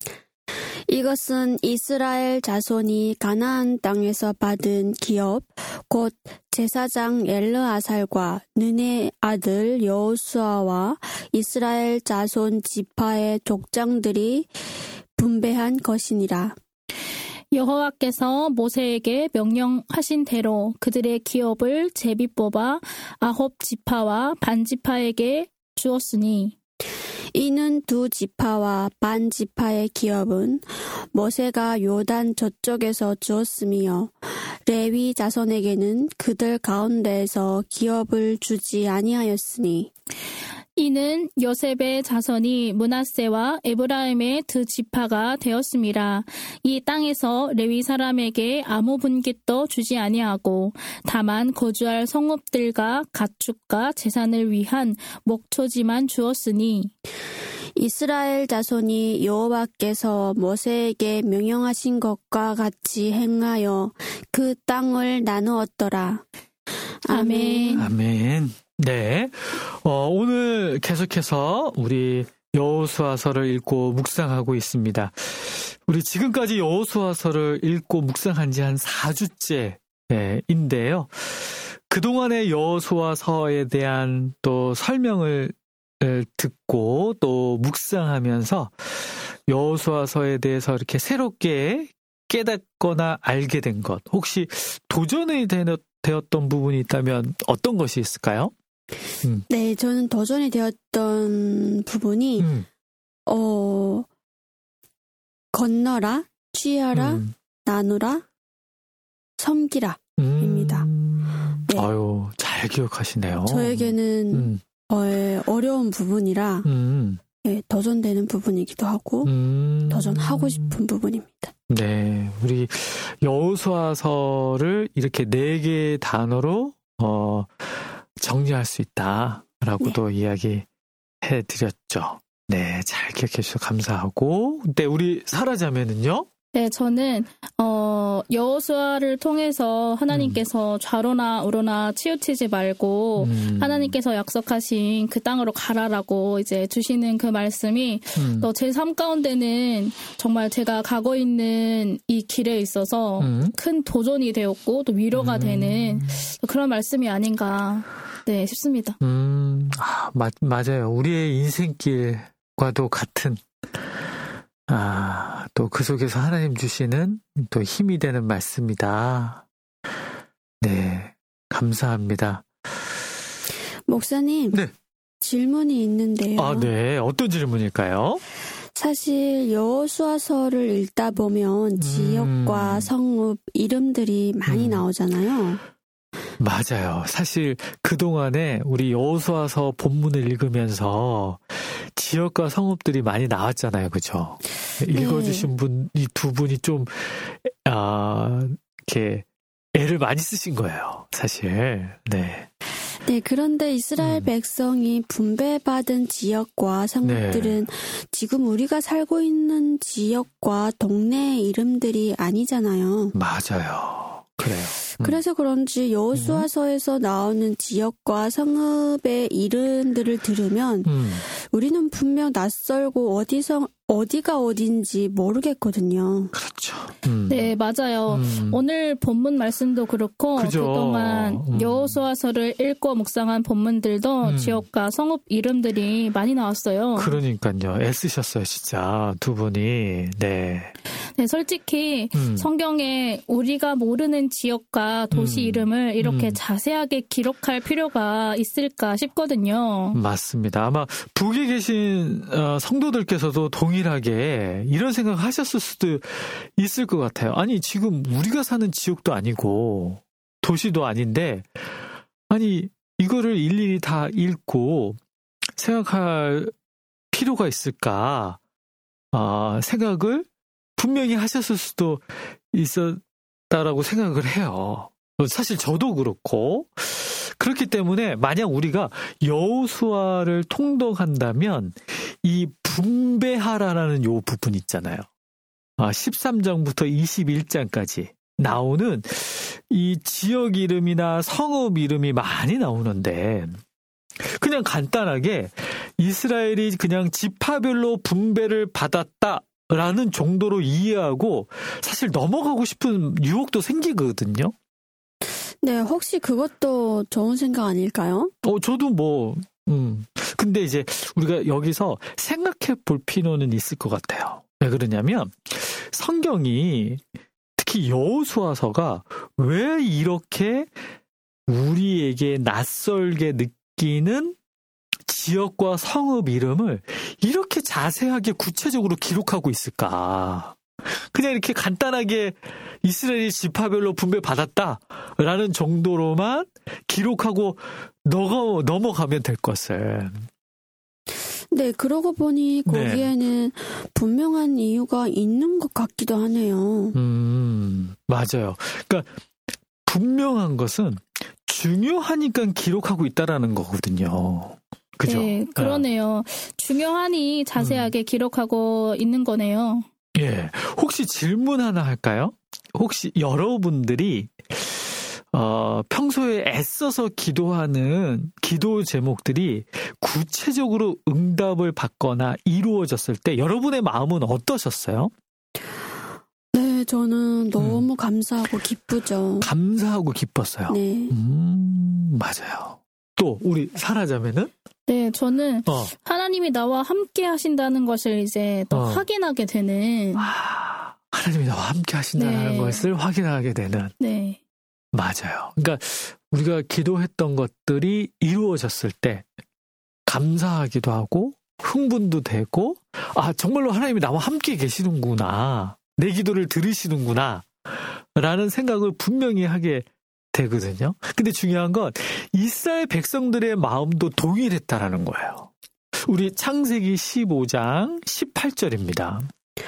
이것은 이스라엘 자손이 가나안 땅에서 받은 기업, 곧 제사장 엘르아살과 눈의 아들 여호수아와 이스라엘 자손 지파의 족장들이 분배한 것이니라. 여호와께서 모세에게 명령하신 대로 그들의 기업을 제비 뽑아 아홉 지파와 반 지파에게 주었으니 이는 두 지파와 반 지파의 기업은 모세가 요단 저쪽에서 주었으며 레위 자손에게는 그들 가운데에서 기업을 주지 아니하였으니 이는 요셉의 자손이 므낫세와 에브라임의 두 지파가 되었음이라. 이 땅에서 레위 사람에게 아무 분깃도 주지 아니하고 다만 거주할 성읍들과 가축과 재산을 위한 목초지만 주었으니 이스라엘 자손이 여호와께서 모세에게 명령하신 것과 같이 행하여 그 땅을 나누었더라. 아멘. 아멘. 네, 어, 오늘 계속해서 우리 여호수아서를 읽고 묵상하고 있습니다. 우리 지금까지 여호수아서를 읽고 묵상한 지 한 사 주째인데요. 그동안의 여호수아서에 대한 또 설명을 듣고 또 묵상하면서 여호수아서에 대해서 이렇게 새롭게 깨닫거나 알게 된 것, 혹시 도전이 되었던 부분이 있다면 어떤 것이 있을까요? 음. 네, 저는 도전이 되었던 부분이 음. 어 건너라, 취하라, 음. 나누라, 섬기라 음. 입니다. 네. 아유, 잘 기억하시네요. 저에게는 음. 어, 어려운 부분이라 음. 네, 도전되는 부분이기도 하고 음. 도전하고 싶은 부분입니다. 네, 우리 여호수아서를 이렇게 네 개의 단어로 어, 정리할 수 있다라고도 네. 이야기해 드렸죠. 네, 잘 기억해 주셔서 감사하고. 네, 우리 사라자매는요? 네, 저는 어, 여호수아를 통해서 하나님께서 음. 좌로나 우로나 치우치지 말고 음. 하나님께서 약속하신 그 땅으로 가라라고 이제 주시는 그 말씀이 음. 또 제 삶 가운데는 정말 제가 가고 있는 이 길에 있어서 음. 큰 도전이 되었고 또 위로가 음. 되는 그런 말씀이 아닌가 네, 싶습니다. 음, 아, 마, 맞아요. 우리의 인생길과도 같은 아, 또 그 속에서 하나님 주시는 또 힘이 되는 말씀이다. 네, 감사합니다. 목사님, 네. 질문이 있는데요. 아, 네. 어떤 질문일까요? 사실 여호수아서를 읽다 보면 지역과 음. 성읍 이름들이 많이 음. 나오잖아요. 맞아요. 사실 그동안에 우리 여호수아서 본문을 읽으면서 지역과 성읍들이 많이 나왔잖아요. 그죠? 네. 읽어주신 분, 이 두 분이 좀, 아, 이렇게 애를 많이 쓰신 거예요. 사실. 네. 네, 그런데 이스라엘 음. 백성이 분배받은 지역과 성읍들은 네. 지금 우리가 살고 있는 지역과 동네의 이름들이 아니잖아요. 맞아요. 그래요. 음. 그래서 그런지 여호수아서에서 나오는 지역과 성읍의 이름들을 들으면 음. 우리는 분명 낯설고 어디서 어디가 어딘지 모르겠거든요. 그렇죠. 음. 네, 맞아요. 음. 오늘 본문 말씀도 그렇고 그죠. 그동안 음. 여호수아서를 읽고 묵상한 본문들도 음. 지역과 성읍 이름들이 많이 나왔어요. 그러니까요. 애쓰셨어요, 진짜 두 분이. 네. 네, 솔직히 음. 성경에 우리가 모르는 지역과 도시 음. 이름을 이렇게 음. 자세하게 기록할 필요가 있을까 싶거든요. 맞습니다. 아마 북에 계신 성도들께서도 동일하게 이런 생각을 하셨을 수도 있을 것 같아요. 아니, 지금 우리가 사는 지역도 아니고 도시도 아닌데 아니, 이거를 일일이 다 읽고 생각할 필요가 있을까 아, 생각을 분명히 하셨을 수도 있었다라고 생각을 해요. 사실 저도 그렇고 그렇기 때문에 만약 우리가 여호수아를 통독한다면 이 분배하라라는 요 부분 있잖아요. 아, 십삼 장부터 이십일 장까지 나오는 이 지역 이름이나 성읍 이름이 많이 나오는데 그냥 간단하게 이스라엘이 그냥 지파별로 분배를 받았다 라는 정도로 이해하고 사실 넘어가고 싶은 유혹도 생기거든요. 네, 혹시 그것도 좋은 생각 아닐까요? 어, 저도 뭐, 음. 근데 이제 우리가 여기서 생각해 볼 필요는 있을 것 같아요. 왜 그러냐면 성경이 특히 여호수아서가 왜 이렇게 우리에게 낯설게 느끼는 지역과 성읍 이름을 이렇게 자세하게 구체적으로 기록하고 있을까? 그냥 이렇게 간단하게 이스라엘이 지파별로 분배받았다라는 정도로만 기록하고 넘어, 넘어가면 될 것을. 네, 그러고 보니 거기에는 네. 분명한 이유가 있는 것 같기도 하네요. 음, 맞아요. 그러니까 분명한 것은 중요하니까 기록하고 있다라는 거거든요. 그죠? 네, 그러네요. 네. 중요하니 자세하게 음. 기록하고 있는 거네요. 예. 혹시 질문 하나 할까요? 혹시 여러분들이 어, 평소에 애써서 기도하는 기도 제목들이 구체적으로 응답을 받거나 이루어졌을 때 여러분의 마음은 어떠셨어요? 네, 저는 너무 음. 감사하고 기쁘죠. 감사하고 기뻤어요. 네. 음, 맞아요. 또 우리 사라자매는? 네, 저는 어. 하나님이 나와 함께 하신다는 것을 이제 또 어. 확인하게 되는. 아, 하나님이 나와 함께 하신다는 네. 것을 확인하게 되는. 네. 맞아요. 그러니까 우리가 기도했던 것들이 이루어졌을 때 감사하기도 하고 흥분도 되고 아 정말로 하나님이 나와 함께 계시는구나. 내 기도를 들으시는구나. 라는 생각을 분명히 하게 되거든요. 근데 중요한 건 이스라엘 백성들의 마음도 동일했다라는 거예요. 우리 창세기 십오 장 십팔 절입니다.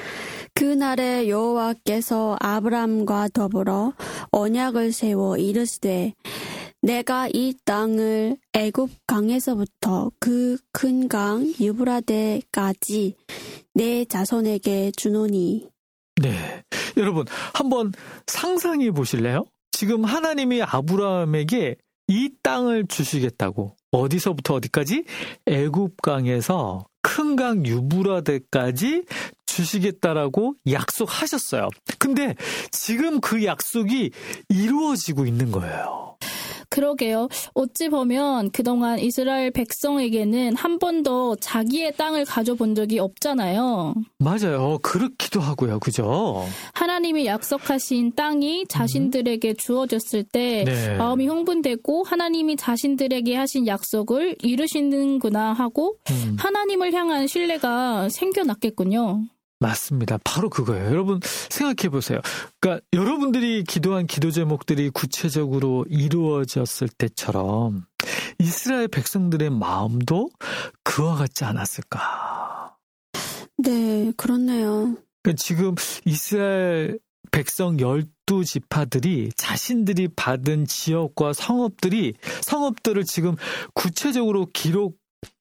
그날에 여호와께서 아브람과 더불어 언약을 세워 이르시되 내가 이 땅을 애굽 강에서부터 그 큰 강 유브라데까지 내 자손에게 주노니. 네, 여러분 한번 상상해 보실래요? 지금 하나님이 아브라함에게 이 땅을 주시겠다고 어디서부터 어디까지? 애굽 강에서 큰 강 유브라데까지 주시겠다라고 약속하셨어요. 근데 지금 그 약속이 이루어지고 있는 거예요. 그러게요. 어찌 보면 그동안 이스라엘 백성에게는 한 번도 자기의 땅을 가져본 적이 없잖아요. 맞아요. 그렇기도 하고요. 그죠? 하나님이 약속하신 땅이 자신들에게 주어졌을 때 네. 마음이 흥분되고 하나님이 자신들에게 하신 약속을 이루시는구나 하고 음. 하나님을 향한 신뢰가 생겨났겠군요. 맞습니다. 바로 그거예요. 여러분 생각해 보세요. 그러니까 여러분들이 기도한 기도 제목들이 구체적으로 이루어졌을 때처럼 이스라엘 백성들의 마음도 그와 같지 않았을까? 네, 그렇네요. 그러니까 지금 이스라엘 백성 열두 지파들이 자신들이 받은 지역과 성읍들이 성읍들을 지금 구체적으로 기록하고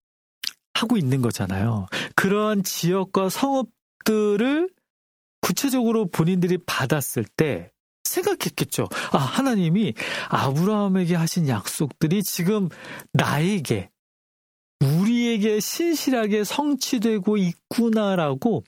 있는 거잖아요. 그러한 지역과 성읍 들을 구체적으로 본인들이 받았을 때 생각했겠죠. 아, 하나님이 아브라함에게 하신 약속들이 지금 나에게, 우리에게 신실하게 성취되고 있구나라고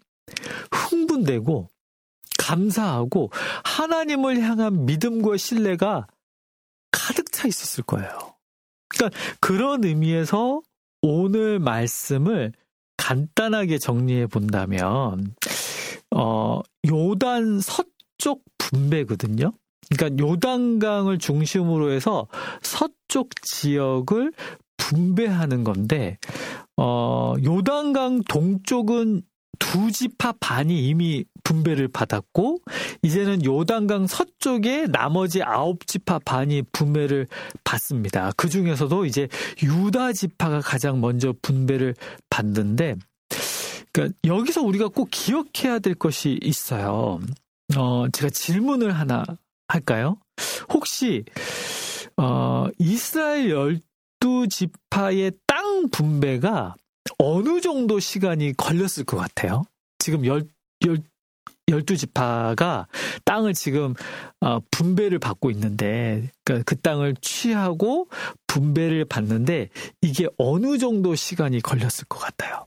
흥분되고 감사하고 하나님을 향한 믿음과 신뢰가 가득 차 있었을 거예요. 그러니까 그런 의미에서 오늘 말씀을 간단하게 정리해 본다면 어, 요단 서쪽 분배거든요. 그러니까 요단강을 중심으로 해서 서쪽 지역을 분배하는 건데 어, 요단강 동쪽은 두 지파 반이 이미 분배를 받았고 이제는 요단강 서쪽에 나머지 아홉 지파 반이 분배를 받습니다. 그 중에서도 이제 유다 지파가 가장 먼저 분배를 받는데 그러니까 여기서 우리가 꼭 기억해야 될 것이 있어요. 어, 제가 질문을 하나 할까요? 혹시 어, 이스라엘 열두 지파의 땅 분배가 어느 정도 시간이 걸렸을 것 같아요? 지금 열, 열, 열두 지파가 땅을 지금 어, 분배를 받고 있는데 그러니까 그 땅을 취하고 분배를 받는데 이게 어느 정도 시간이 걸렸을 것 같아요?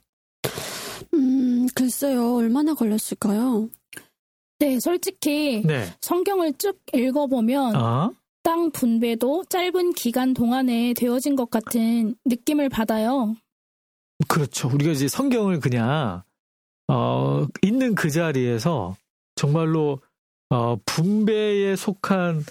음, 글쎄요. 얼마나 걸렸을까요? 네, 솔직히 네. 성경을 쭉 읽어보면 어? 땅 분배도 짧은 기간 동안에 되어진 것 같은 느낌을 받아요. 그렇죠. 우리가 이제 성경을 그냥 어, 있는 그 자리에서 정말로 어, 분배에 속한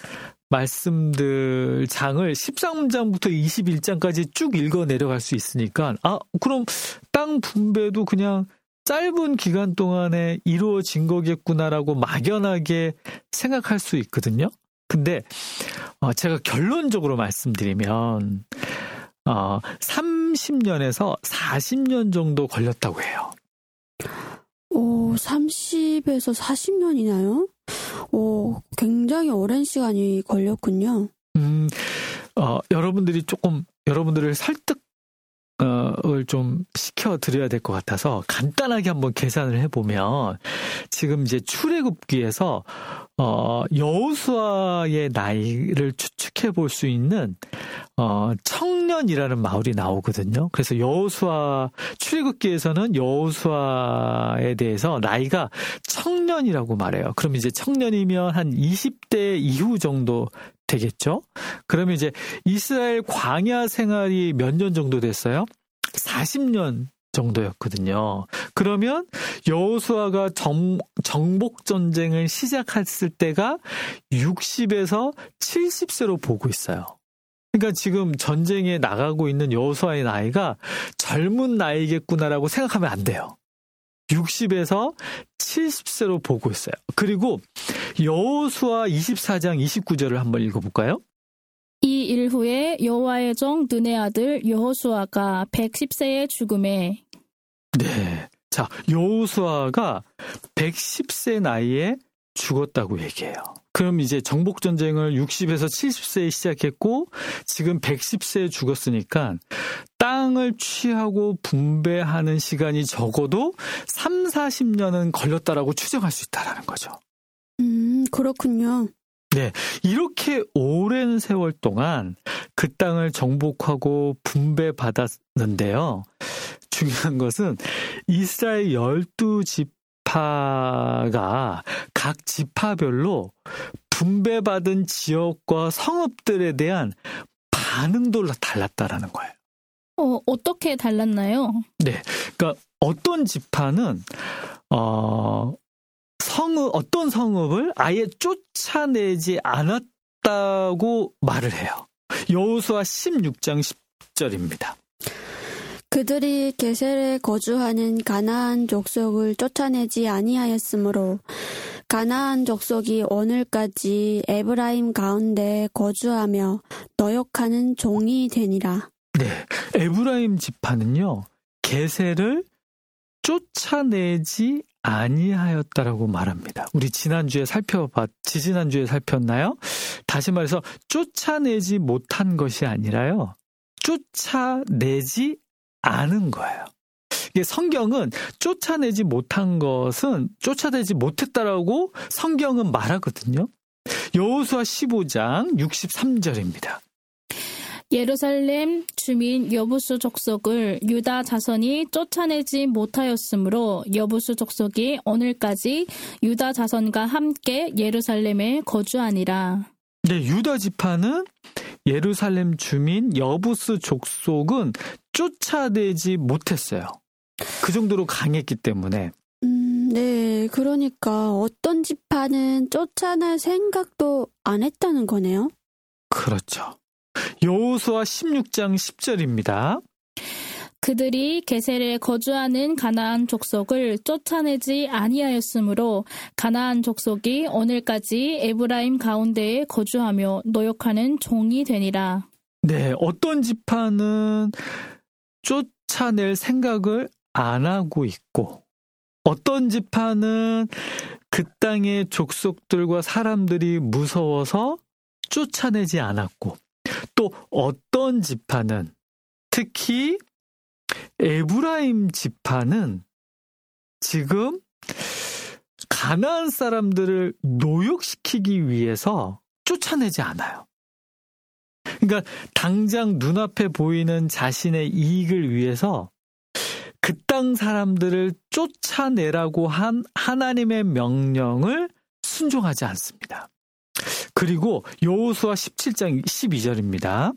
말씀들 장을 십삼 장부터 이십일 장까지 쭉 읽어 내려갈 수 있으니까 아 그럼 땅 분배도 그냥 짧은 기간 동안에 이루어진 거겠구나라고 막연하게 생각할 수 있거든요. 근데 어, 제가 결론적으로 말씀드리면 어, 삼십 년에서 사십 년 정도 걸렸다고 해요. 오, 삼십에서 사십 년이나요? 오, 굉장히 오랜 시간이 걸렸군요. 음, 어, 여러분들이 조금, 여러분들을 설득을 좀 시켜드려야 될 것 같아서 간단하게 한번 계산을 해보면 지금 이제 출애굽기에서 어, 여호수아의 나이를 추측해 볼 수 있는 어, 청년이라는 마을이 나오거든요. 그래서 여호수아 출애굽기에서는 여호수아에 대해서 나이가 청년이라고 말해요. 그럼 이제 청년이면 한 이십 대 이후 정도 되겠죠? 그러면 이제 이스라엘 광야 생활이 몇 년 정도 됐어요? 사십 년 정도였거든요. 그러면 여호수아가 정, 정복 전쟁을 시작했을 때가 육십에서 칠십 세로 보고 있어요. 그러니까 지금 전쟁에 나가고 있는 여호수아의 나이가 젊은 나이겠구나라고 생각하면 안 돼요. 육십에서 칠십 세로 보고 있어요. 그리고 여호수아 이십사 장 이십구 절을 한번 읽어볼까요? 이 일 후에 여호와의 종 눈의 아들 여호수아가 백십 세에 죽음에. 네. 자, 여호수아가 백십 세 나이에 죽었다고 얘기해요. 그럼 이제 정복전쟁을 육십에서 칠십 세에 시작했고 지금 백십 세에 죽었으니까 땅을 취하고 분배하는 시간이 적어도 삼, 사십 년은 걸렸다라고 추정할 수 있다는 거죠. 음, 그렇군요. 네, 이렇게 오랜 세월 동안 그 땅을 정복하고 분배받았는데요. 중요한 것은 이스라엘 열두 지파가 각 지파별로 분배받은 지역과 성읍들에 대한 반응도 달랐다라는 거예요. 어, 어떻게 달랐나요? 네, 그러니까 어떤 지파는 어, 성읍, 어떤 성읍을 아예 쫓아내지 않았다고 말을 해요. 여호수아 십육 장 십 절입니다. 그들이 게셀에 거주하는 가나안 족속을 쫓아내지 아니하였으므로 가나안 족속이 오늘까지 에브라임 가운데 거주하며 노역하는 종이 되니라. 네, 에브라임 지파는요, 게셀을 쫓아내지 아니하였다라고 말합니다. 우리 지난주에 살펴봤, 지지난주에 살폈나요? 다시 말해서 쫓아내지 못한 것이 아니라요, 쫓아내지 않은 거예요. 이게 성경은 쫓아내지 못한 것은 쫓아내지 못했다라고 성경은 말하거든요. 여호수아 십오 장 육십삼 절입니다. 예루살렘 주민 여부수 족속을 유다 자손이 쫓아내지 못하였으므로 여부수 족속이 오늘까지 유다 자손과 함께 예루살렘에 거주하니라. 네, 유다 지파는 예루살렘 주민 여부스 족속은 쫓아내지 못했어요. 그 정도로 강했기 때문에. 음, 네, 그러니까 어떤 지파는 쫓아낼 생각도 안 했다는 거네요. 그렇죠. 여호수아 십육 장 십 절입니다. 그들이 게셀에 거주하는 가나안 족속을 쫓아내지 아니하였으므로 가나안 족속이 오늘까지 에브라임 가운데에 거주하며 노역하는 종이 되니라. 네, 어떤 지파는 쫓아낼 생각을 안 하고 있고, 어떤 지파는 그 땅의 족속들과 사람들이 무서워서 쫓아내지 않았고, 또 어떤 지파는, 특히 에브라임 지파는 지금 가나안 사람들을 노역시키기 위해서 쫓아내지 않아요. 그러니까 당장 눈앞에 보이는 자신의 이익을 위해서 그 땅 사람들을 쫓아내라고 한 하나님의 명령을 순종하지 않습니다. 그리고 여호수아 십칠 장 십이 절입니다.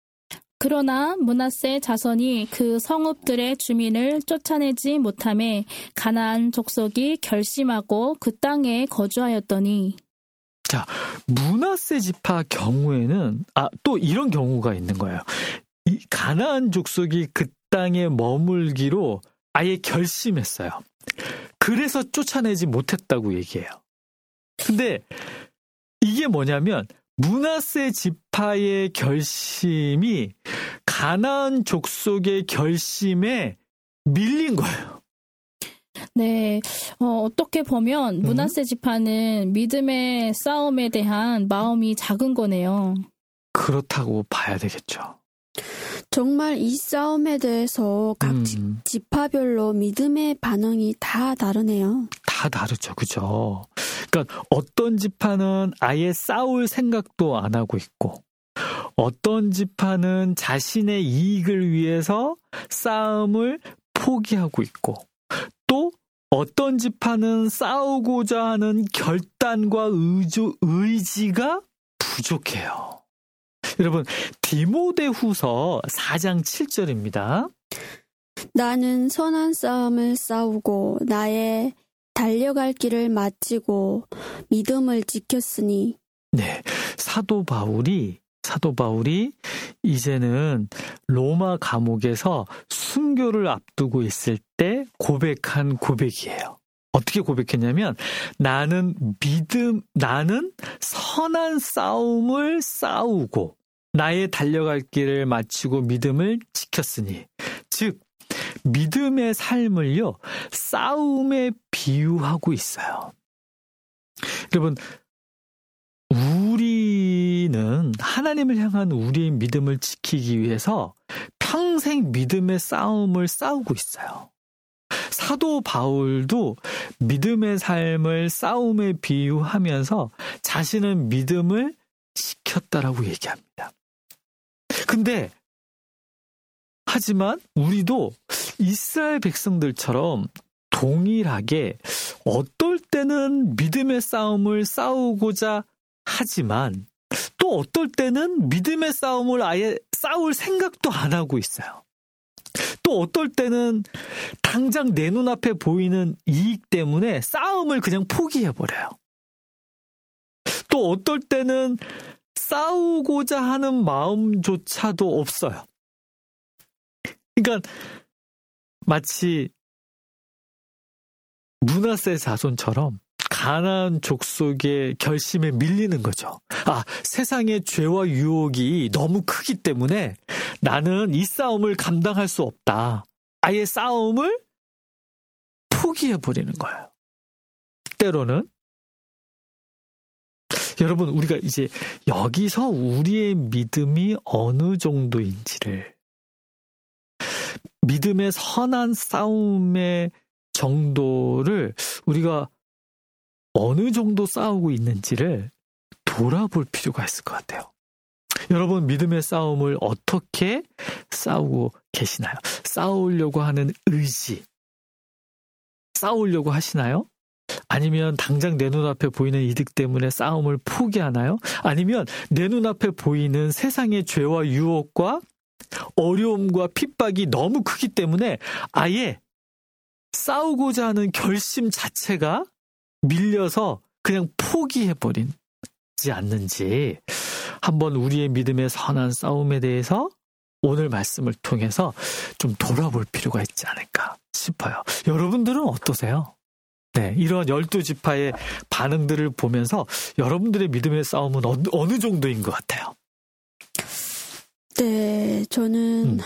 그러나 므낫세 자손이 그 성읍들의 주민을 쫓아내지 못하매 가나안 족속이 결심하고 그 땅에 거주하였더니. 자, 므낫세 지파 경우에는 아, 또 이런 경우가 있는 거예요. 이 가나안 족속이 그 땅에 머물기로 아예 결심했어요. 그래서 쫓아내지 못했다고 얘기해요. 근데 이게 뭐냐면 므낫세 지파의 결심이 가나안 족속의 결심에 밀린 거예요. 네, 어, 어떻게 보면 므낫세 지파는 믿음의 싸움에 대한 마음이 작은 거네요. 그렇다고 봐야 되겠죠. 정말 이 싸움에 대해서 각 음. 지파별로 믿음의 반응이 다 다르네요. 다 다르죠. 그죠? 그러니까 어떤 지파는 아예 싸울 생각도 안 하고 있고, 어떤 지파는 자신의 이익을 위해서 싸움을 포기하고 있고, 또 어떤 지파는 싸우고자 하는 결단과 의조, 의지가 부족해요. 여러분, 디모데후서 사 장 칠 절입니다. 나는 선한 싸움을 싸우고 나의 달려갈 길을 마치고 믿음을 지켰으니. 네, 사도 바울이 사도 바울이 이제는 로마 감옥에서 순교를 앞두고 있을 때 고백한 고백이에요. 어떻게 고백했냐면 나는 믿음, 나는 선한 싸움을 싸우고 나의 달려갈 길을 마치고 믿음을 지켰으니, 즉 믿음의 삶을요 싸움에 비유하고 있어요. 여러분, 우리는 하나님을 향한 우리의 믿음을 지키기 위해서 평생 믿음의 싸움을 싸우고 있어요. 사도 바울도 믿음의 삶을 싸움에 비유하면서 자신은 믿음을 지켰다라고 얘기합니다. 근데 하지만 우리도 이스라엘 백성들처럼 동일하게 어떨 때는 믿음의 싸움을 싸우고자 하지만 또 어떨 때는 믿음의 싸움을 아예 싸울 생각도 안 하고 있어요. 또 어떨 때는 당장 내 눈앞에 보이는 이익 때문에 싸움을 그냥 포기해버려요. 또 어떨 때는 싸우고자 하는 마음조차도 없어요. 그러니까 마치 므낫세 자손처럼 가나안 족속의 결심에 밀리는 거죠. 아, 세상의 죄와 유혹이 너무 크기 때문에 나는 이 싸움을 감당할 수 없다. 아예 싸움을 포기해버리는 거예요. 때로는 여러분, 우리가 이제 여기서 우리의 믿음이 어느 정도인지를, 믿음의 선한 싸움의 정도를 우리가 어느 정도 싸우고 있는지를 돌아볼 필요가 있을 것 같아요. 여러분, 믿음의 싸움을 어떻게 싸우고 계시나요? 싸우려고 하는 의지, 싸우려고 하시나요? 아니면 당장 내 눈앞에 보이는 이득 때문에 싸움을 포기하나요? 아니면 내 눈앞에 보이는 세상의 죄와 유혹과 어려움과 핍박이 너무 크기 때문에 아예 싸우고자 하는 결심 자체가 밀려서 그냥 포기해버리지 않는지, 한번 우리의 믿음의 선한 싸움에 대해서 오늘 말씀을 통해서 좀 돌아볼 필요가 있지 않을까 싶어요. 여러분들은 어떠세요? 네, 이런 열두 지파의 반응들을 보면서 여러분들의 믿음의 싸움은 어느, 어느 정도인 것 같아요? 네, 저는 음.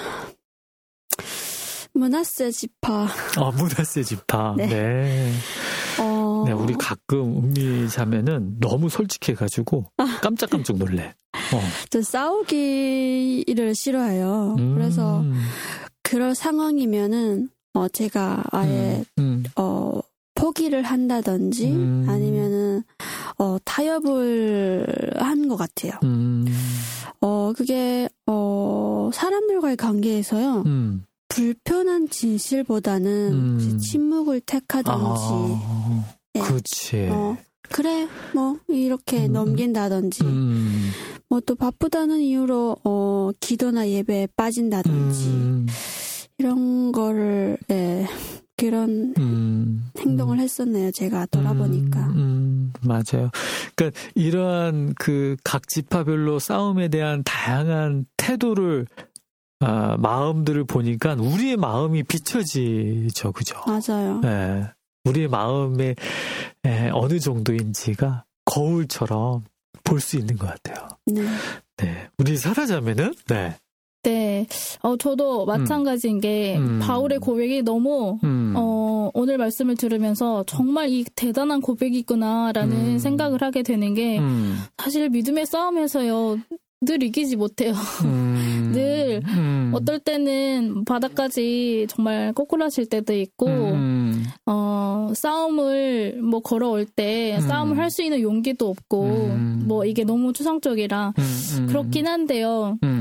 므낫세 지파. 어, 므낫세 지파. 네. 네. 어... 네, 우리 가끔 은미 자매는 너무 솔직해가지고 깜짝깜짝 놀래. 어. 저 싸우기를 싫어해요. 음... 그래서 그런 상황이면은 어, 제가 아예 음, 음. 어, 포기를 한다든지 음. 아니면은 어, 타협을 한 것 같아요. 음. 어, 그게 어, 사람들과의 관계에서요. 음. 불편한 진실보다는 음. 침묵을 택하든지. 아, 네. 그렇지. 어, 그래, 뭐 이렇게 음. 넘긴다든지. 음. 뭐 또 바쁘다는 이유로 어, 기도나 예배에 빠진다든지. 음. 이런 거를 예, 그런 음. 행동을 했었네요. 제가 돌아보니까. 음. 음. 맞아요. 그러니까 이러한 그 각 지파별로 싸움에 대한 다양한 태도를 아, 마음들을 보니까 우리의 마음이 비춰지죠, 그죠? 맞아요. 네, 우리의 마음의 에, 어느 정도인지가 거울처럼 볼 수 있는 것 같아요. 네. 네, 우리 사라자매는 네. 네, 어, 저도 마찬가지인 음. 게 음. 바울의 고백이 너무 음. 어, 오늘 말씀을 들으면서 정말 이 대단한 고백이구나라는 음. 생각을 하게 되는 게 음. 사실 믿음의 싸움에서요. 늘 이기지 못해요. 음, 늘 음. 어떨 때는 바닥까지 정말 꼬꾸라질 때도 있고 음. 어, 싸움을 뭐 걸어올 때 음. 싸움을 할 수 있는 용기도 없고 음. 뭐 이게 너무 추상적이라 음, 음. 그렇긴 한데요. 음.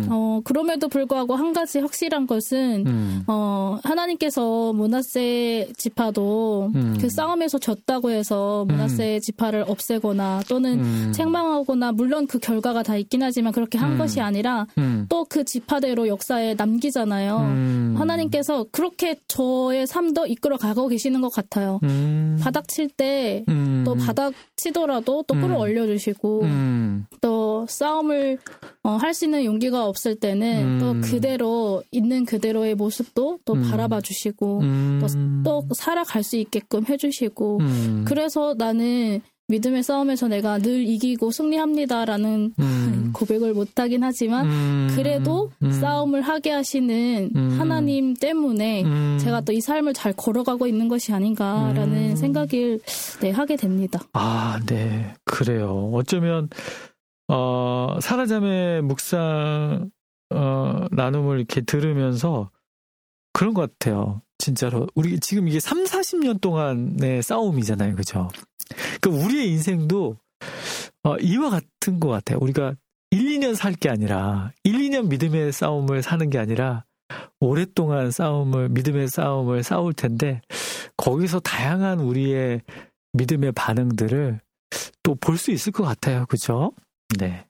어, 그럼에도 불구하고 한 가지 확실한 것은, 음. 어, 하나님께서 므낫세 지파도 음. 그 싸움에서 졌다고 해서 므낫세 음. 지파를 없애거나 또는 음. 책망하거나, 물론 그 결과가 다 있긴 하지만 그렇게 한 음. 것이 아니라 음. 또 그 지파대로 역사에 남기잖아요. 음. 하나님께서 그렇게 저의 삶도 이끌어 가고 계시는 것 같아요. 음. 바닥 칠 때 또 음. 바닥 치더라도 또 끌어 올려주시고 음. 또 싸움을 어, 할 수 있는 용기가 없을 때는 음. 또 그대로 있는 그대로의 모습도 또 음. 바라봐 주시고 음. 또, 또 살아갈 수 있게끔 해주시고 음. 그래서 나는 믿음의 싸움에서 내가 늘 이기고 승리합니다라는 음. 고백을 못하긴 하지만 음. 그래도 음. 싸움을 하게 하시는 음. 하나님 때문에 음. 제가 또 이 삶을 잘 걸어가고 있는 것이 아닌가라는 음. 생각을 네, 하게 됩니다. 아, 네. 그래요. 어쩌면 어, 사라자매 묵상 어, 나눔을 이렇게 들으면서 그런 것 같아요. 진짜로. 우리 지금 이게 삼사십 년 동안의 싸움이잖아요. 그죠? 그 우리의 인생도 어, 이와 같은 것 같아요. 우리가 일, 이 년 살 게 아니라 일, 이 년 믿음의 싸움을 사는 게 아니라 오랫동안 싸움을 믿음의 싸움을 싸울 텐데 거기서 다양한 우리의 믿음의 반응들을 또 볼 수 있을 것 같아요. 그죠? 네.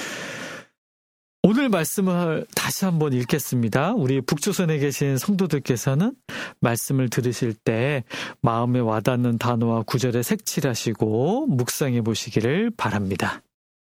오늘 말씀을 다시 한번 읽겠습니다. 우리 북조선에 계신 성도들께서는 말씀을 들으실 때 마음에 와닿는 단어와 구절에 색칠하시고 묵상해 보시기를 바랍니다.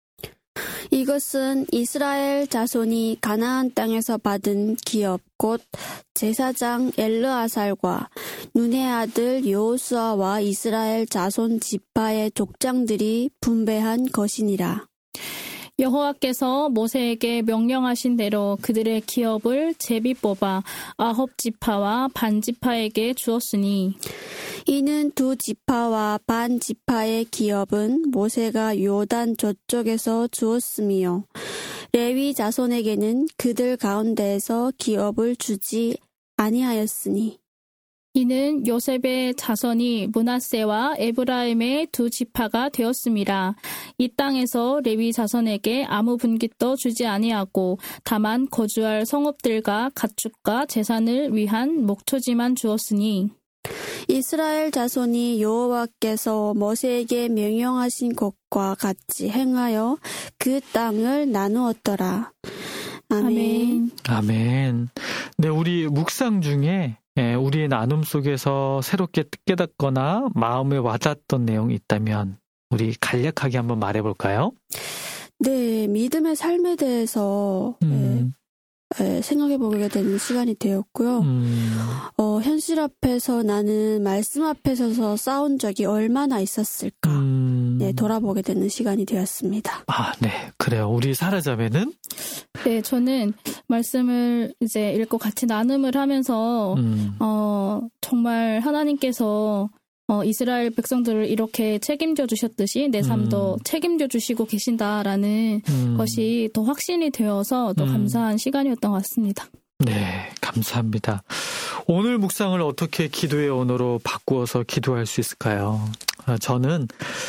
이것은 이스라엘 자손이 가나안 땅에서 받은 기업 곧 제사장 엘르아살과 눈의 아들 여호수아와 이스라엘 자손 지파의 족장들이 분배한 것이니라. 여호와께서 모세에게 명령하신 대로 그들의 기업을 제비 뽑아 아홉 지파와 반 지파에게 주었으니 이는 두 지파와 반 지파의 기업은 모세가 요단 저쪽에서 주었으며 레위 자손에게는 그들 가운데에서 기업을 주지 아니하였으니 이는 요셉의 자손이 므낫세와 에브라임의 두 지파가 되었음이라. 이 땅에서 레위 자손에게 아무 분깃도 주지 아니하고 다만 거주할 성읍들과 가축과 재산을 위한 목초지만 주었으니 이스라엘 자손이 여호와께서 모세에게 명령하신 것과 같이 행하여 그 땅을 나누었더라. 아멘. 아멘. 네, 우리 묵상 중에 우리의 나눔 속에서 새롭게 깨닫거나 마음에 와닿았던 내용이 있다면 우리 간략하게 한번 말해볼까요? 네, 믿음의 삶에 대해서 음. 네, 생각해보게 되는 시간이 되었고요. 음. 어, 현실 앞에서 나는 말씀 앞에 서서 싸운 적이 얼마나 있었을까 음. 네, 돌아보게 되는 시간이 되었습니다. 아, 네, 그래요. 우리 사라자매는? 네, 저는 말씀을 이제 읽고 같이 나눔을 하면서 음. 어, 정말 하나님께서 어, 이스라엘 백성들을 이렇게 책임져 주셨듯이 내 삶도 음. 책임져 주시고 계신다라는 음. 것이 더 확신이 되어서 더 음. 감사한 시간이었던 것 같습니다. 네, 감사합니다. 오늘 묵상을 어떻게 기도의 언어로 바꾸어서 기도할 수 있을까요? 저는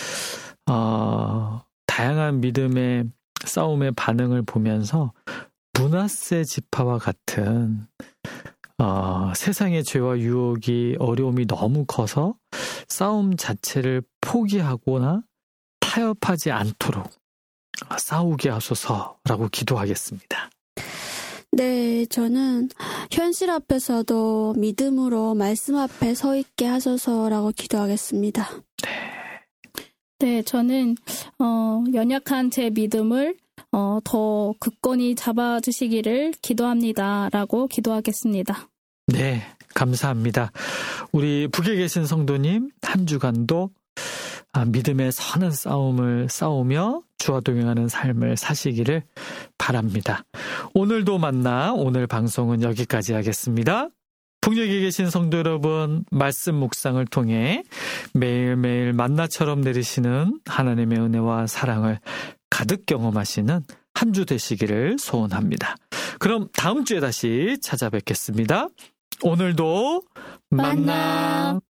어, 다양한 믿음의 싸움의 반응을 보면서 므낫세 지파와 같은 어, 세상의 죄와 유혹이 어려움이 너무 커서 싸움 자체를 포기하거나 타협하지 않도록 싸우게 하소서라고 기도하겠습니다. 네, 저는 현실 앞에서도 믿음으로 말씀 앞에 서 있게 하소서라고 기도하겠습니다. 네. 네, 저는 어, 연약한 제 믿음을 어, 더 굳건히 잡아주시기를 기도합니다라고 기도하겠습니다. 네, 감사합니다. 우리 북에 계신 성도님 한 주간도 믿음의 선한 싸움을 싸우며 주와 동행하는 삶을 사시기를 바랍니다. 오늘도 만나 오늘 방송은 여기까지 하겠습니다. 북녘에 계신 성도 여러분, 말씀 묵상을 통해 매일매일 만나처럼 내리시는 하나님의 은혜와 사랑을 가득 경험하시는 한 주 되시기를 소원합니다. 그럼 다음 주에 다시 찾아뵙겠습니다. 오늘도 만나. 만나.